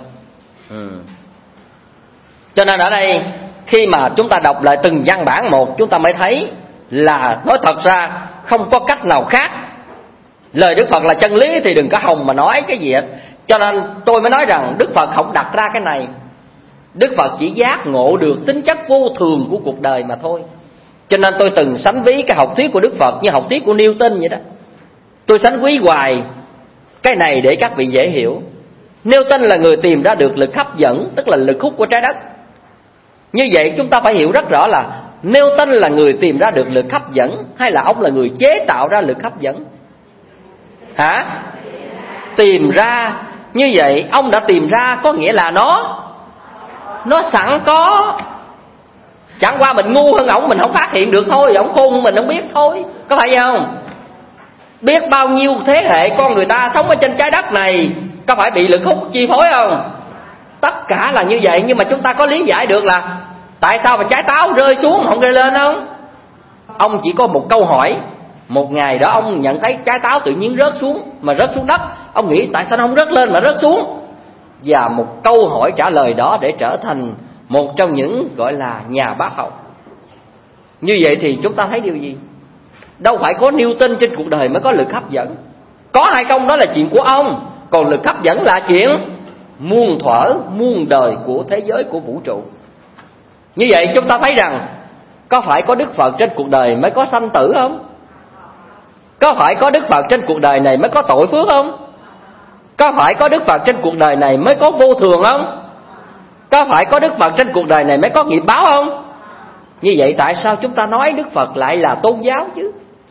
Cho nên ở đây khi mà chúng ta đọc lại từng văn bản một, chúng ta mới thấy là nói thật ra không có cách nào khác. Lời Đức Phật là chân lý thì đừng có hòng mà nói cái gì hết. Cho nên tôi mới nói rằng Đức Phật không đặt ra cái này. Đức Phật chỉ giác ngộ được tính chất vô thường của cuộc đời mà thôi. Cho nên tôi từng sánh ví cái học thuyết của Đức Phật như học thuyết của Newton vậy đó. Tôi sánh ví hoài cái này để các vị dễ hiểu. Newton là người tìm ra được lực hấp dẫn, tức là lực hút của trái đất. Như vậy chúng ta phải hiểu rất rõ là Newton là người tìm ra được lực hấp dẫn, hay là ông là người chế tạo ra lực hấp dẫn? Hả? Tìm ra. Như vậy ông đã tìm ra có nghĩa là nó sẵn có. Chẳng qua mình ngu hơn ổng, mình không phát hiện được thôi. Ổng khôn hơn mình không biết thôi. Có phải vậy không? Biết bao nhiêu thế hệ con người ta sống ở trên trái đất này có phải bị lực hút chi phối không? Tất cả là như vậy. Nhưng mà chúng ta có lý giải được là tại sao mà trái táo rơi xuống không rơi lên không? Ông chỉ có một câu hỏi. Một ngày đó ông nhận thấy trái táo tự nhiên rớt xuống, mà rớt xuống đất. Ông nghĩ tại sao nó không rớt lên mà rớt xuống? Và một câu hỏi trả lời đó để trở thành một trong những gọi là nhà bác học. Như vậy thì chúng ta thấy điều gì? Đâu phải có Newton trên cuộc đời mới có lực hấp dẫn. Có hay không đó là chuyện của ông. Còn lực hấp dẫn là chuyện muôn thuở, muôn đời của thế giới, của vũ trụ. Như vậy chúng ta thấy rằng có phải có Đức Phật trên cuộc đời mới có sanh tử không? Có phải có Đức Phật trên cuộc đời này mới có tội phước không? Có phải có Đức Phật trên cuộc đời này mới có vô thường không? Có phải có Đức Phật trên cuộc đời này mới có nghiệp báo không? Như vậy tại sao chúng ta nói Đức Phật lại là tôn giáo chứ?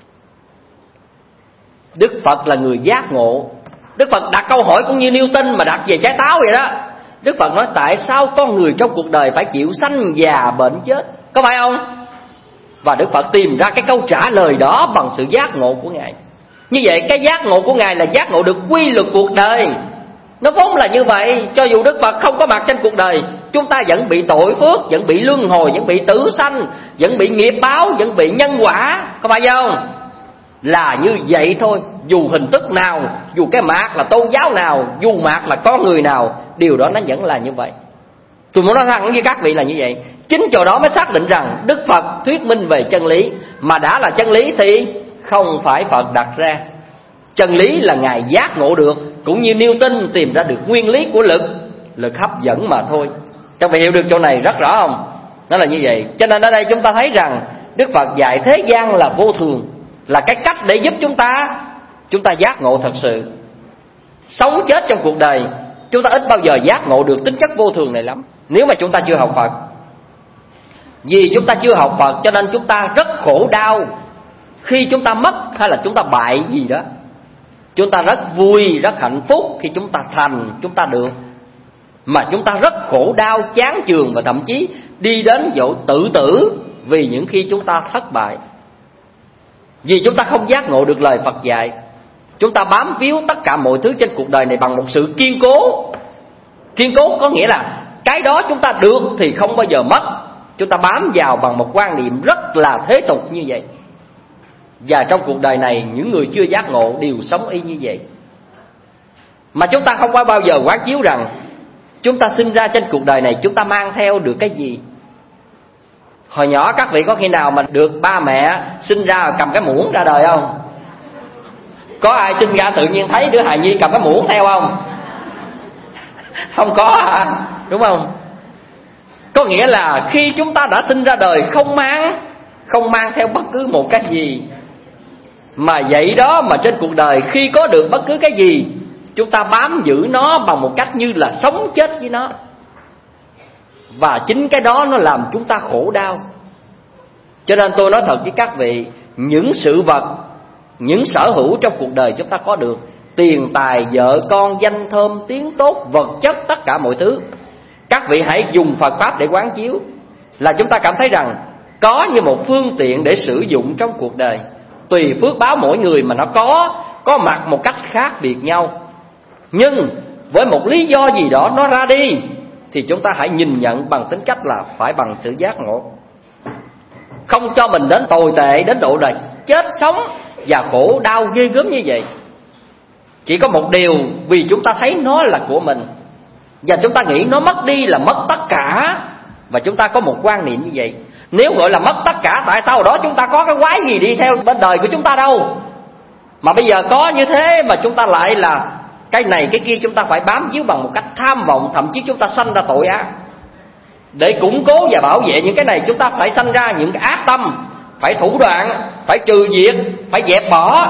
Đức Phật là người giác ngộ. Đức Phật đặt câu hỏi cũng như Newton mà đặt về trái táo vậy đó. Đức Phật nói tại sao con người trong cuộc đời phải chịu sanh già bệnh chết? Có phải không? Và Đức Phật tìm ra cái câu trả lời đó bằng sự giác ngộ của Ngài. Như vậy cái giác ngộ của Ngài là giác ngộ được quy luật cuộc đời. Nó vốn là như vậy. Cho dù Đức Phật không có mặt trên cuộc đời, chúng ta vẫn bị tội phước, vẫn bị luân hồi, vẫn bị tử sanh, vẫn bị nghiệp báo, vẫn bị nhân quả. Có phải không? Là như vậy thôi. Dù hình thức nào, dù cái mạc là tôn giáo nào, dù mạc là con người nào, điều đó nó vẫn là như vậy. Tôi muốn nói thẳng với các vị là như vậy. Chính chỗ đó mới xác định rằng Đức Phật thuyết minh về chân lý. Mà đã là chân lý thì không phải Phật đặt ra. Chân lý là Ngài giác ngộ được. Cũng như Newton tìm ra được nguyên lý của lực hấp dẫn mà thôi. Các vị hiểu được chỗ này rất rõ không? Nó là như vậy. Cho nên ở đây chúng ta thấy rằng Đức Phật dạy thế gian là vô thường, là cái cách để giúp chúng ta giác ngộ thật sự. Sống chết trong cuộc đời, chúng ta ít bao giờ giác ngộ được tính chất vô thường này lắm, nếu mà chúng ta chưa học Phật. Vì chúng ta chưa học Phật cho nên chúng ta rất khổ đau khi chúng ta mất hay là chúng ta bại gì đó. Chúng ta rất vui, rất hạnh phúc khi chúng ta thành, chúng ta được. Mà chúng ta rất khổ đau, chán chường và thậm chí đi đến chỗ tự tử vì những khi chúng ta thất bại. Vì chúng ta không giác ngộ được lời Phật dạy. Chúng ta bám víu tất cả mọi thứ trên cuộc đời này bằng một sự kiên cố. Kiên cố có nghĩa là cái đó chúng ta được thì không bao giờ mất. Chúng ta bám vào bằng một quan niệm rất là thế tục như vậy. Và trong cuộc đời này, những người chưa giác ngộ đều sống y như vậy. Mà chúng ta không có bao giờ quán chiếu rằng chúng ta sinh ra trên cuộc đời này, chúng ta mang theo được cái gì. Hồi nhỏ các vị có khi nào mà được ba mẹ sinh ra cầm cái muỗng ra đời không? Có ai sinh ra tự nhiên thấy đứa hài nhi cầm cái muỗng theo không? Không có hả? Đúng không? Có nghĩa là khi chúng ta đã sinh ra đời không mang theo bất cứ một cái gì. Mà vậy đó mà trên cuộc đời khi có được bất cứ cái gì, chúng ta bám giữ nó bằng một cách như là sống chết với nó. Và chính cái đó nó làm chúng ta khổ đau. Cho nên tôi nói thật với các vị, những sự vật, những sở hữu trong cuộc đời chúng ta có được, tiền tài, vợ con, danh thơm, tiếng tốt, vật chất, tất cả mọi thứ, các vị hãy dùng Phật Pháp để quán chiếu. Là chúng ta cảm thấy rằng có như một phương tiện để sử dụng trong cuộc đời. Tùy phước báo mỗi người mà nó có mặt một cách khác biệt nhau. Nhưng với một lý do gì đó nó ra đi, thì chúng ta hãy nhìn nhận bằng tính cách là phải bằng sự giác ngộ. Không cho mình đến tồi tệ, đến độ là chết sống và khổ đau ghê gớm như vậy. Chỉ có một điều, vì chúng ta thấy nó là của mình và chúng ta nghĩ nó mất đi là mất tất cả. Và chúng ta có một quan niệm như vậy. Nếu gọi là mất tất cả, tại sao đó chúng ta có cái quái gì đi theo bên đời của chúng ta đâu? Mà bây giờ có như thế mà chúng ta lại là cái này cái kia, chúng ta phải bám víu bằng một cách tham vọng. Thậm chí chúng ta sanh ra tội ác. Để củng cố và bảo vệ những cái này, chúng ta phải sanh ra những cái ác tâm, phải thủ đoạn, phải trừ diệt, phải dẹp bỏ.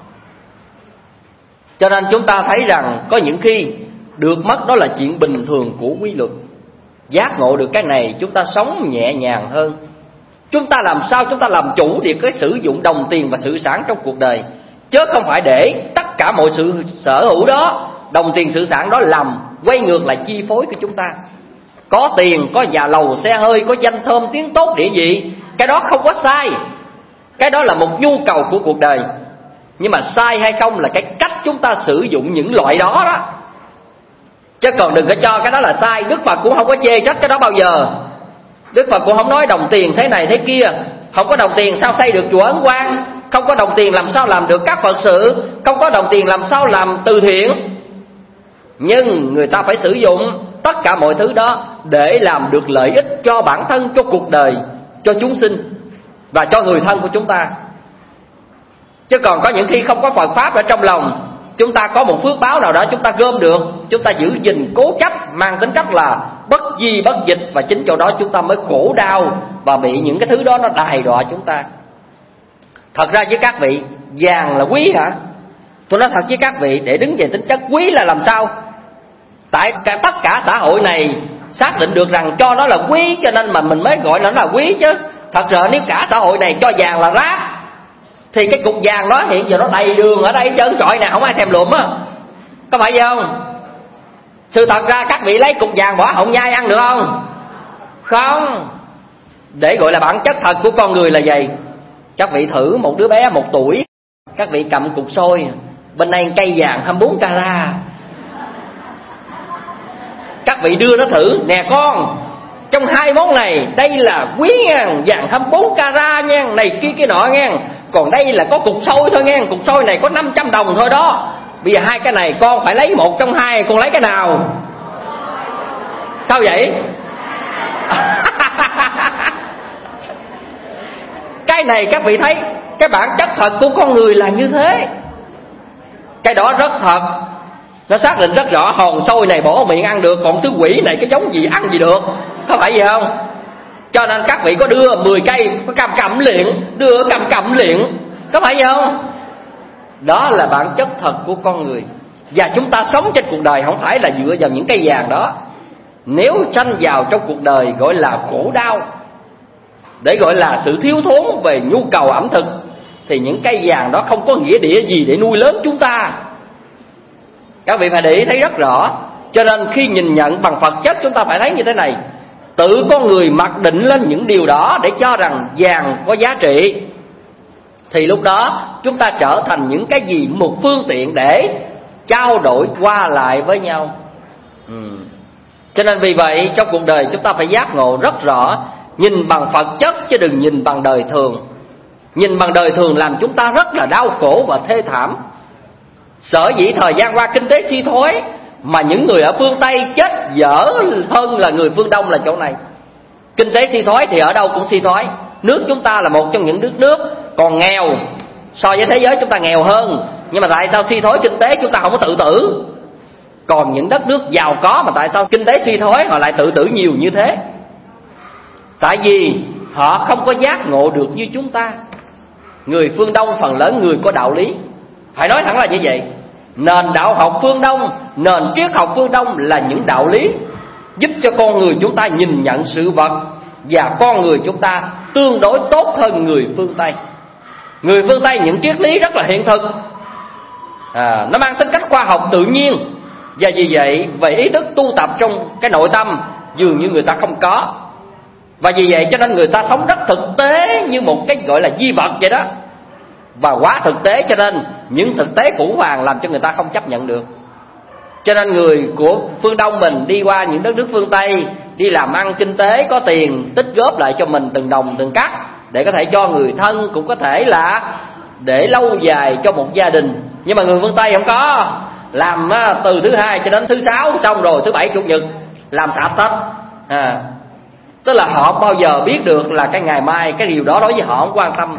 Cho nên chúng ta thấy rằng có những khi được mất đó là chuyện bình thường của quy luật. Giác ngộ được cái này, chúng ta sống nhẹ nhàng hơn. Chúng ta làm sao chúng ta làm chủ được cái sử dụng đồng tiền và sự sản trong cuộc đời, chứ không phải để tất cả mọi sự sở hữu đó, đồng tiền sự sản đó làm quay ngược lại chi phối của chúng ta. Có tiền, có nhà lầu, xe hơi, có danh thơm, tiếng tốt, địa vị, cái đó không có sai. Cái đó là một nhu cầu của cuộc đời. Nhưng mà sai hay không là cái cách chúng ta sử dụng những loại đó đó. Chứ còn đừng có cho cái đó là sai. Đức Phật cũng không có chê trách cái đó bao giờ. Đức Phật cũng không nói đồng tiền thế này thế kia. Không có đồng tiền sao xây được chùa Ấn Quang, không có đồng tiền làm sao làm được các Phật sự, không có đồng tiền làm sao làm từ thiện. Nhưng người ta phải sử dụng tất cả mọi thứ đó để làm được lợi ích cho bản thân, cho cuộc đời, cho chúng sinh và cho người thân của chúng ta. Chứ còn có những khi không có Phật Pháp ở trong lòng, chúng ta có một phước báo nào đó chúng ta gom được, chúng ta giữ gìn cố chấp, mang tính cách là bất di bất dịch. Và chính chỗ đó chúng ta mới khổ đau và bị những cái thứ đó nó đày đọa chúng ta. Thật ra với các vị, vàng là quý hả? Tôi nói thật với các vị, để đứng về tính chất quý là làm sao? Tại tất cả xã hội này xác định được rằng cho nó là quý, cho nên mà mình mới gọi nó là quý chứ. Thật ra nếu cả xã hội này cho vàng là rác, thì cái cục vàng đó hiện giờ nó đầy đường ở đây trơn trọi nè, không ai thèm lụm á. Có phải vậy không? Sự thật ra các vị lấy cục vàng bỏ họng nhai ăn được không? Không. Để gọi là bản chất thật của con người là vậy. Các vị thử một đứa bé 1 tuổi, các vị cầm cục xôi, bên đây cây vàng 24 carat. Các vị đưa nó thử, nè con, trong 2 món này, đây là quý nha, vàng 24 carat nha, này kia kia nọ nha. Còn đây là có cục xôi thôi nghe, cục xôi này có 500 đồng thôi đó. Bây giờ 2 cái này con phải lấy một trong 2, con lấy cái nào? Sao vậy? Cái này các vị thấy, cái bản chất thật của con người là như thế. Cái đó rất thật. Nó xác định rất rõ hòn sôi này bỏ miệng ăn được, còn thứ quỷ này cái giống gì ăn gì được. Có phải vậy không? Cho nên các vị có đưa 10 cây có cầm liền, đưa cầm liền. Có phải vậy không? Đó là bản chất thật của con người. Và chúng ta sống trên cuộc đời không phải là dựa vào những cây vàng đó. Nếu sanh vào trong cuộc đời gọi là khổ đau, để gọi là sự thiếu thốn về nhu cầu ẩm thực, thì những cây vàng đó không có nghĩa địa gì để nuôi lớn chúng ta. Các vị phải để ý thấy rất rõ. Cho nên khi nhìn nhận bằng Phật chất, chúng ta phải thấy như thế này: tự con người mặc định lên những điều đó để cho rằng vàng có giá trị, thì lúc đó chúng ta trở thành những cái gì? Một phương tiện để trao đổi qua lại với nhau. Cho nên vì vậy trong cuộc đời chúng ta phải giác ngộ rất rõ, nhìn bằng Phật chất chứ đừng nhìn bằng đời thường. Nhìn bằng đời thường làm chúng ta rất là đau khổ và thê thảm. Sở dĩ thời gian qua kinh tế suy thoái mà những người ở phương Tây chết dở hơn là người phương Đông là chỗ này. Kinh tế suy thoái thì ở đâu cũng suy thoái. Nước chúng ta là một trong những nước còn nghèo, so với thế giới chúng ta nghèo hơn. Nhưng mà tại sao suy thoái kinh tế chúng ta không có tự tử? Còn những đất nước giàu có mà tại sao kinh tế suy thoái họ lại tự tử nhiều như thế? Tại vì họ không có giác ngộ được như chúng ta. Người phương Đông phần lớn người có đạo lý, phải nói thẳng là như vậy. Nền đạo học phương Đông, nền triết học phương Đông là những đạo lý giúp cho con người chúng ta nhìn nhận sự vật, và con người chúng ta tương đối tốt hơn người phương Tây. Người phương Tây những triết lý rất là hiện thực, nó mang tính cách khoa học tự nhiên. Và vì vậy về ý thức tu tập trong cái nội tâm dường như người ta không có. Và vì vậy cho nên người ta sống rất thực tế, như một cái gọi là di vật vậy đó. Và quá thực tế cho nên những thực tế cũ hoàng làm cho người ta không chấp nhận được. Cho nên người của phương Đông mình đi qua những đất nước phương Tây, đi làm ăn kinh tế có tiền, tích góp lại cho mình từng đồng từng cắc, để có thể cho người thân, cũng có thể là để lâu dài cho một gia đình. Nhưng mà người phương Tây không có. Làm từ thứ Hai cho đến thứ Sáu, xong rồi thứ Bảy Chủ nhật làm sạch hết. Tức là họ bao giờ biết được là cái ngày mai, cái điều đó đối với họ không quan tâm.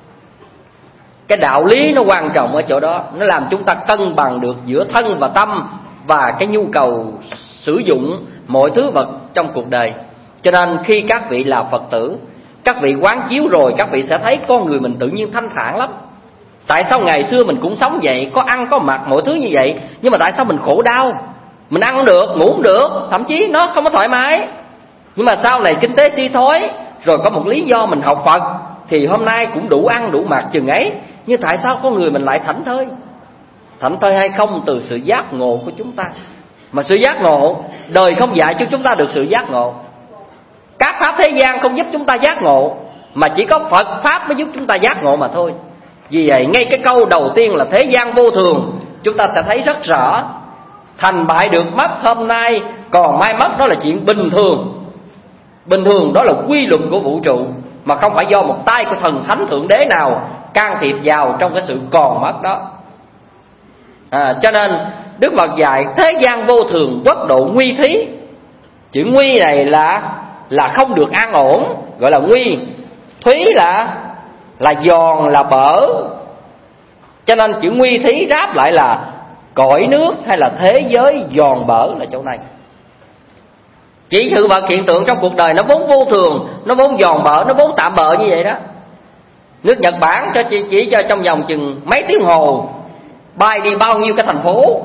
Cái đạo lý nó quan trọng ở chỗ đó. Nó làm chúng ta cân bằng được giữa thân và tâm, và cái nhu cầu sử dụng mọi thứ vật trong cuộc đời. Cho nên khi các vị là Phật tử, các vị quán chiếu rồi, các vị sẽ thấy con người mình tự nhiên thanh thản lắm. Tại sao ngày xưa mình cũng sống vậy, có ăn có mặc mọi thứ như vậy, nhưng mà tại sao mình khổ đau? Mình ăn không được, ngủ không được, thậm chí nó không có thoải mái. Nhưng mà sau này kinh tế suy thoái, rồi có một lý do mình học Phật, thì hôm nay cũng đủ ăn đủ mặc chừng ấy. Nhưng tại sao con người mình lại thảnh thơi? Thảnh thơi hay không từ sự giác ngộ của chúng ta. Mà sự giác ngộ, đời không dạy cho chúng ta được sự giác ngộ. Các pháp thế gian không giúp chúng ta giác ngộ, mà chỉ có Phật Pháp mới giúp chúng ta giác ngộ mà thôi. Vì vậy ngay cái câu đầu tiên là thế gian vô thường, chúng ta sẽ thấy rất rõ. Thành bại được mất hôm nay, còn mai mất đó là chuyện bình thường. Bình thường đó là quy luật của vũ trụ, mà không phải do một tay của thần thánh thượng đế nào can thiệp vào trong cái sự còn mất đó. Cho nên Đức Phật dạy thế gian vô thường, quốc độ nguy thí. Chữ nguy này là không được an ổn, gọi là nguy. Thúy là giòn, là bở. Cho nên chữ nguy thí ráp lại là cõi nước hay là thế giới giòn bở là chỗ này. Chỉ sự vật hiện tượng trong cuộc đời nó vốn vô thường, nó vốn giòn bở, nó vốn tạm bợ như vậy đó. Nước Nhật Bản chỉ cho trong vòng chừng mấy tiếng hồ bay đi bao nhiêu cái thành phố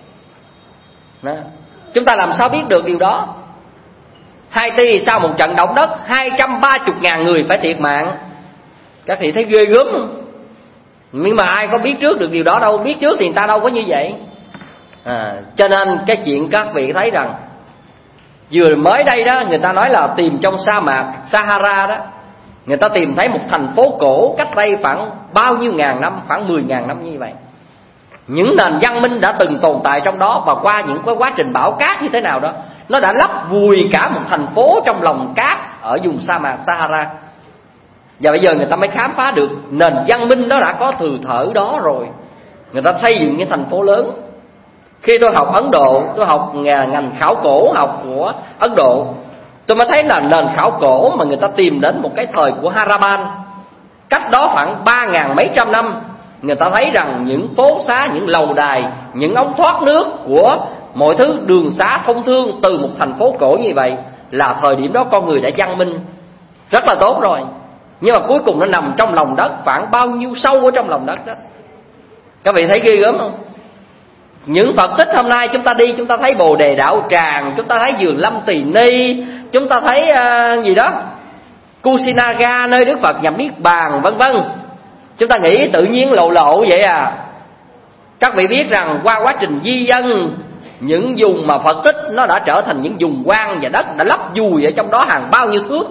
đó. Chúng ta làm sao biết được điều đó? Haiti sau một trận động đất 230.000 người phải thiệt mạng. Các vị thấy ghê gớm không? Nhưng mà ai có biết trước được điều đó đâu. Biết trước thì người ta đâu có như vậy. Cho nên cái chuyện các vị thấy rằng vừa mới đây đó, người ta nói là tìm trong sa mạc Sahara đó, người ta tìm thấy một thành phố cổ cách đây khoảng bao nhiêu ngàn năm, khoảng 10.000 năm như vậy. Những nền văn minh đã từng tồn tại trong đó, và qua những cái quá trình bão cát như thế nào đó, nó đã lấp vùi cả một thành phố trong lòng cát ở vùng sa mạc Sahara. Và bây giờ người ta mới khám phá được nền văn minh nó đã có từ thở đó rồi. Người ta xây dựng những thành phố lớn. Khi tôi học Ấn Độ, tôi học ngành khảo cổ học của Ấn Độ, tôi mới thấy là nền khảo cổ mà người ta tìm đến một cái thời của Harappan, cách đó khoảng 3.000 mấy trăm năm, người ta thấy rằng những phố xá, những lầu đài, những ống thoát nước của mọi thứ đường xá thông thương từ một thành phố cổ như vậy là thời điểm đó con người đã văn minh rất là tốt rồi. Nhưng mà cuối cùng nó nằm trong lòng đất, khoảng bao nhiêu sâu ở trong lòng đất đó. Các vị thấy ghê gớm không? Những Phật tích hôm nay chúng ta đi, chúng ta thấy Bồ Đề Đạo Tràng, chúng ta thấy Vườn Lâm Tỳ Ni, chúng ta thấy gì đó Kusinaga, nơi Đức Phật nhập Niết Bàn, vân vân. Chúng ta nghĩ tự nhiên lộ lộ vậy à? Các vị biết rằng qua quá trình di dân, những vùng mà Phật tích nó đã trở thành những vùng hoang và đất đã lấp vùi ở trong đó hàng bao nhiêu thước.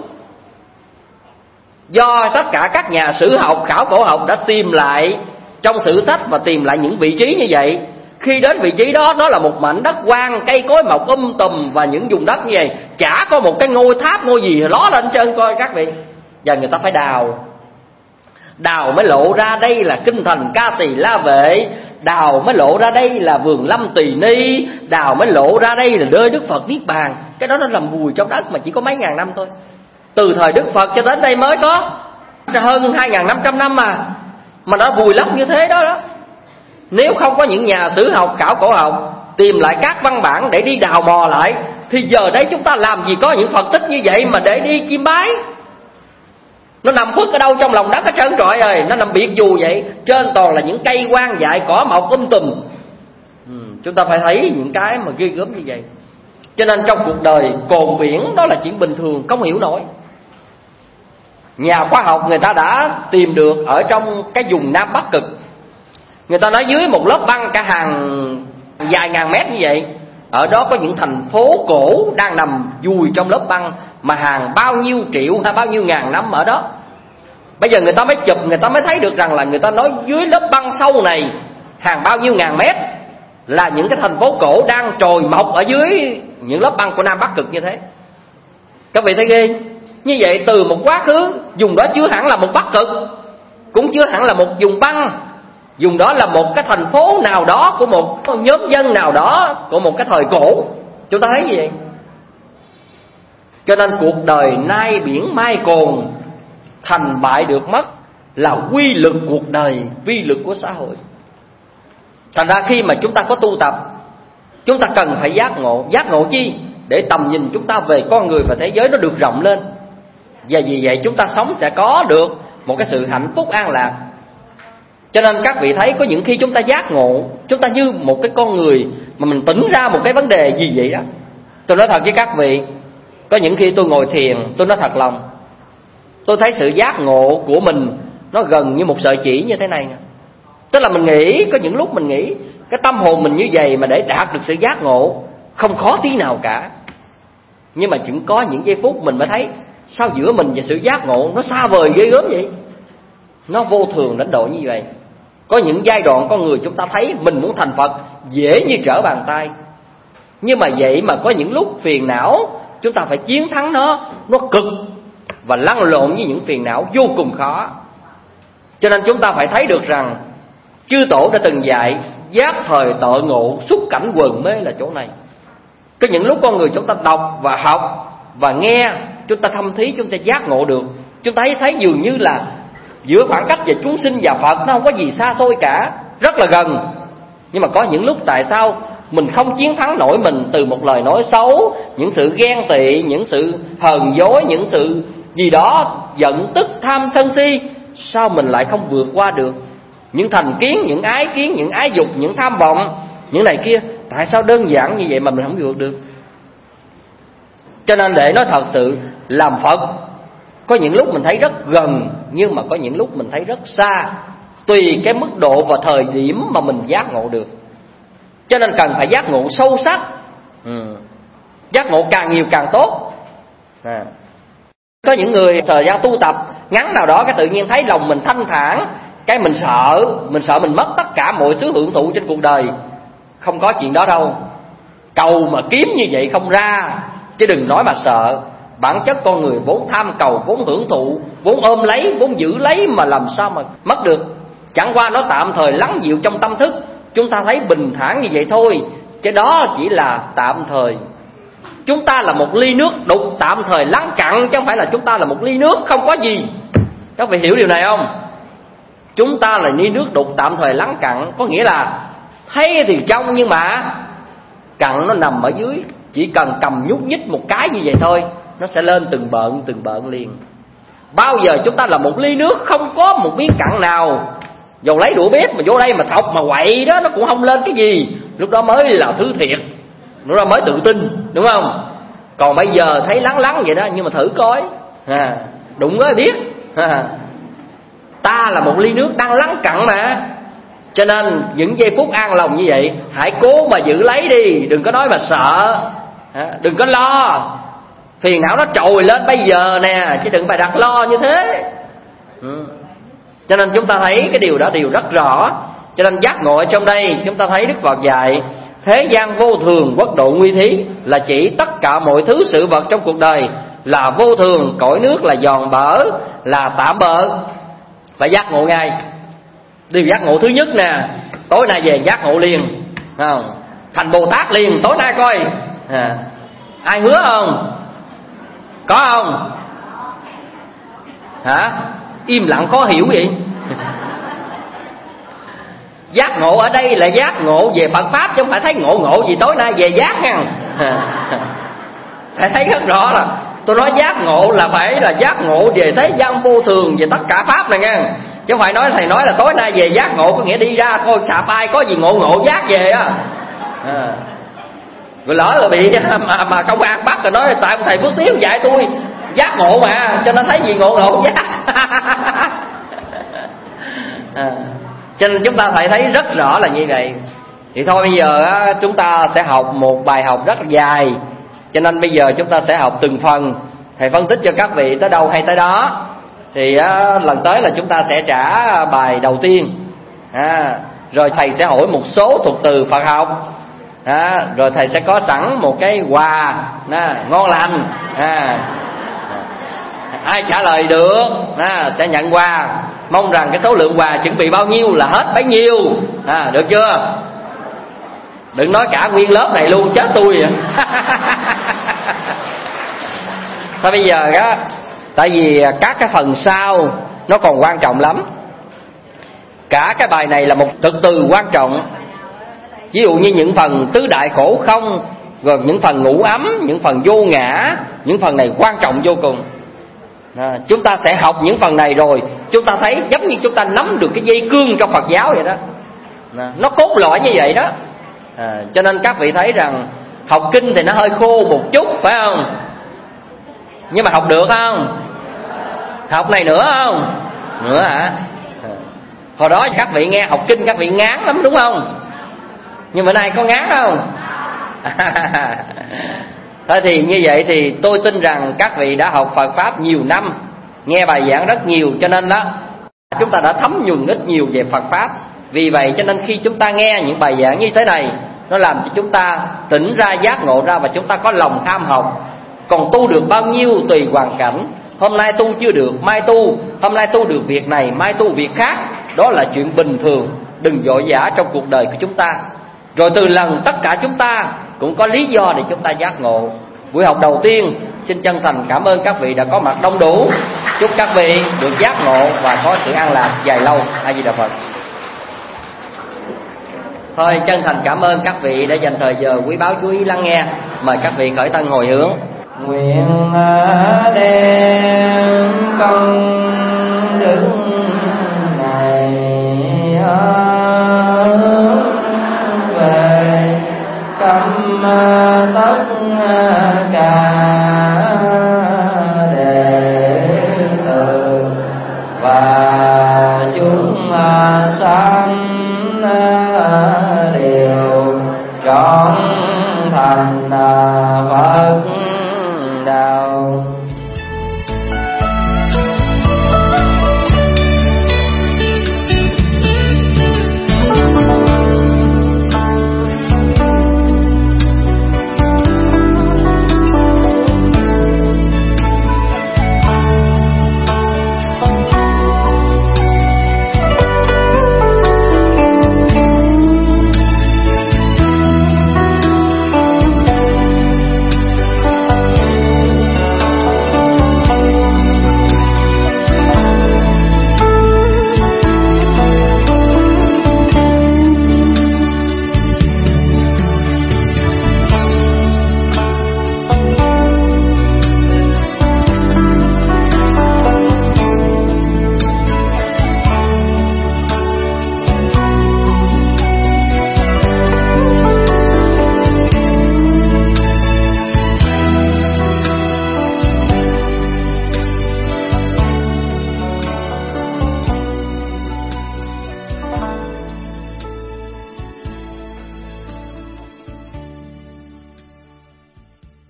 Do tất cả các nhà sử học, khảo cổ học đã tìm lại trong sử sách và tìm lại những vị trí như vậy. Khi đến vị trí đó, nó là một mảnh đất hoang, cây cối mọc tùm và những vùng đất như vậy chả có một cái ngôi tháp, ngôi gì ló lên trơn coi các vị. Và người ta phải đào mới lộ ra đây là kinh thành Ca Tỳ La Vệ, đào mới lộ ra đây là Vườn Lâm Tỳ Ni, đào mới lộ ra đây là nơi Đức Phật Niết Bàn. Cái đó nó nằm vùi trong đất mà chỉ có mấy ngàn năm thôi. Từ thời Đức Phật cho đến đây mới có hơn 2.500 năm mà nó vùi lấp như thế đó. Nếu không có những nhà sử học, khảo cổ học tìm lại các văn bản để đi đào mò lại, thì giờ đây chúng ta làm gì có những Phật tích như vậy mà để đi chiêm bái. Nó nằm khuất ở đâu trong lòng đất hết trơn trọi rồi. Nó nằm biệt dù vậy, trên toàn là những cây hoang dại, cỏ mọc tùm. Chúng ta phải thấy những cái mà ghê gớm như vậy. Cho nên trong cuộc đời cồn biển đó là chuyện bình thường, không hiểu nổi. Nhà khoa học người ta đã tìm được ở trong cái vùng Nam Bắc Cực, người ta nói dưới một lớp băng cả hàng vài ngàn mét như vậy, ở đó có những thành phố cổ đang nằm vùi trong lớp băng mà hàng bao nhiêu triệu hay bao nhiêu ngàn năm ở đó. Bây giờ người ta mới chụp, người ta mới thấy được rằng là người ta nói dưới lớp băng sâu này hàng bao nhiêu ngàn mét là những cái thành phố cổ đang trồi mọc ở dưới những lớp băng của Nam Bắc Cực như thế. Các vị thấy ghê. Như vậy từ một quá khứ, vùng đó chưa hẳn là một Bắc Cực, cũng chưa hẳn là một vùng băng, vùng đó là một cái thành phố nào đó của một nhóm dân nào đó của một cái thời cổ. Chúng ta thấy gì vậy? Cho nên cuộc đời nay biển mai cồn, thành bại được mất là quy luật cuộc đời, quy luật của xã hội. Thành ra khi mà chúng ta có tu tập, chúng ta cần phải giác ngộ. Giác ngộ chi? Để tầm nhìn chúng ta về con người và thế giới nó được rộng lên. Và vì vậy chúng ta sống sẽ có được một cái sự hạnh phúc an lạc. Cho nên các vị thấy có những khi chúng ta giác ngộ, chúng ta như một cái con người mà mình tỉnh ra một cái vấn đề gì vậy đó. Tôi nói thật với các vị, có những khi tôi ngồi thiền, tôi nói thật lòng, tôi thấy sự giác ngộ của mình nó gần như một sợi chỉ như thế này nè. Tức là mình nghĩ, có những lúc mình nghĩ cái tâm hồn mình như vậy mà để đạt được sự giác ngộ không khó tí nào cả. Nhưng mà chỉ có những giây phút mình mới thấy sao giữa mình và sự giác ngộ nó xa vời ghê gớm vậy. Nó vô thường đến độ như vậy. Có những giai đoạn con người chúng ta thấy mình muốn thành Phật dễ như trở bàn tay. Nhưng mà vậy mà có những lúc phiền não chúng ta phải chiến thắng nó cực và lăn lộn với những phiền não vô cùng khó. Cho nên chúng ta phải thấy được rằng chư tổ đã từng dạy giáp thời tợ ngộ, xuất cảnh quần mê là chỗ này. Có những lúc con người chúng ta đọc và học và nghe, chúng ta thâm thí, chúng ta giác ngộ được. Chúng ta thấy dường như là giữa khoảng cách về chúng sinh và Phật nó không có gì xa xôi cả, rất là gần. Nhưng mà có những lúc tại sao mình không chiến thắng nổi mình từ một lời nói xấu, những sự ghen tị, những sự hờn dối, những sự gì đó giận tức tham sân si, sao mình lại không vượt qua được? Những thành kiến, những ái dục, những tham vọng, những này kia, tại sao đơn giản như vậy mà mình không vượt được? Cho nên để nói thật sự, làm Phật có những lúc mình thấy rất gần, nhưng mà có những lúc mình thấy rất xa, tùy cái mức độ và thời điểm mà mình giác ngộ được. Cho nên cần phải giác ngộ sâu sắc, giác ngộ càng nhiều càng tốt. Có những người thời gian tu tập ngắn nào đó, cái tự nhiên thấy lòng mình thanh thản, cái mình sợ mình mất tất cả mọi thứ hưởng thụ trên cuộc đời. Không có chuyện đó đâu. Cầu mà kiếm như vậy không ra, chứ đừng nói mà sợ. Bản chất con người vốn tham cầu, vốn hưởng thụ, vốn ôm lấy, vốn giữ lấy, mà làm sao mà mất được. Chẳng qua nó tạm thời lắng dịu trong tâm thức, chúng ta thấy bình thản như vậy thôi, chứ đó chỉ là tạm thời. Chúng ta là một ly nước đục tạm thời lắng cạn, chứ không phải là chúng ta là một ly nước không có gì. Các vị hiểu điều này không? Chúng ta là như nước đục tạm thời lắng cặn, có nghĩa là thấy thì trong nhưng mà cặn nó nằm ở dưới. Chỉ cần cầm nhúc nhích một cái như vậy thôi, nó sẽ lên từng bợn liền. Bao giờ chúng ta là một ly nước không có một miếng cặn nào, dầu lấy đũa bếp mà vô đây mà thọc mà quậy đó, nó cũng không lên cái gì. Lúc đó mới là thứ thiệt, lúc đó mới tự tin, đúng không? Còn bây giờ thấy lắng vậy đó, nhưng mà thử coi, đụng mới biết. Ta là một ly nước đang lắng cặn mà. Cho nên những giây phút an lòng như vậy, hãy cố mà giữ lấy đi. Đừng có nói mà sợ, đừng có lo. Phiền não nó trồi lên bây giờ nè, chứ đừng phải đặt lo như thế. Cho nên chúng ta thấy cái điều đó điều rất rõ. Cho nên giác ngộ ở trong đây chúng ta thấy Đức Phật dạy thế gian vô thường, quốc độ nguy thí, là chỉ tất cả mọi thứ sự vật trong cuộc đời là vô thường, cõi nước là giòn bở, là tạm bợ. Phải giác ngộ ngay. Điều giác ngộ thứ nhất nè, tối nay về giác ngộ liền, không? Thành Bồ Tát liền tối nay coi. Ai hứa không? Có không? Hả? Im lặng khó hiểu vậy. Giác ngộ ở đây là giác ngộ về Phật Pháp, chứ không phải thấy ngộ gì tối nay về giác nha. Phải thấy rất rõ là tôi nói giác ngộ là phải là giác ngộ về thế gian vô thường, về tất cả Pháp này nha. Chứ không phải nói thầy nói là tối nay về giác ngộ có nghĩa đi ra coi xà ai có gì ngộ giác về á. Rồi lỡ là bị mà công an bắt rồi nói tại ông thầy Phước Tiếu dạy tôi giác ngộ mà, cho nên thấy gì ngộ giác. Cho nên chúng ta phải thấy rất rõ là như vậy. Thì thôi bây giờ chúng ta sẽ học một bài học rất dài, cho nên bây giờ chúng ta sẽ học từng phần. Thầy phân tích cho các vị tới đâu hay tới đó. Thì lần tới là chúng ta sẽ trả bài đầu tiên, rồi thầy sẽ hỏi một số thuật từ Phật học, rồi thầy sẽ có sẵn một cái quà ngon lành, ai trả lời được sẽ nhận quà. Mong rằng cái số lượng quà chuẩn bị bao nhiêu là hết bấy nhiêu, được chưa? Đừng nói cả nguyên lớp này luôn chết tôi vậy. Thôi bây giờ á, tại vì các cái phần sau nó còn quan trọng lắm. Cả cái bài này là một thực từ quan trọng. Ví dụ như những phần tứ đại khổ không, rồi những phần ngũ ấm, những phần vô ngã, những phần này quan trọng vô cùng. Chúng ta sẽ học những phần này rồi chúng ta thấy giống như chúng ta nắm được cái dây cương trong Phật giáo vậy đó. Nó cốt lõi như vậy đó. Cho nên các vị thấy rằng học kinh thì nó hơi khô một chút, phải không? Nhưng mà học được không? Học này nữa không? Nữa hả? Hồi đó các vị nghe học kinh các vị ngán lắm đúng không? Nhưng bữa nay có ngán không? Thôi thì như vậy thì tôi tin rằng các vị đã học Phật Pháp nhiều năm, nghe bài giảng rất nhiều, cho nên đó chúng ta đã thấm nhuần ít nhiều về Phật Pháp. Vì vậy cho nên khi chúng ta nghe những bài giảng như thế này, nó làm cho chúng ta tỉnh ra, giác ngộ ra, và chúng ta có lòng tham học. Còn tu được bao nhiêu tùy hoàn cảnh. Hôm nay tu chưa được, mai tu. Hôm nay tu được việc này, mai tu việc khác. Đó là chuyện bình thường. Đừng vội vã trong cuộc đời của chúng ta. Rồi từ lần tất cả chúng ta cũng có lý do để chúng ta giác ngộ. Buổi học đầu tiên xin chân thành cảm ơn các vị đã có mặt đông đủ. Chúc các vị được giác ngộ và có sự an lạc dài lâu. A Di Đà Phật. Thôi chân thành cảm ơn các vị đã dành thời giờ quý báu chú ý lắng nghe. Mời các vị khởi thân hồi hướng. Nguyện đem công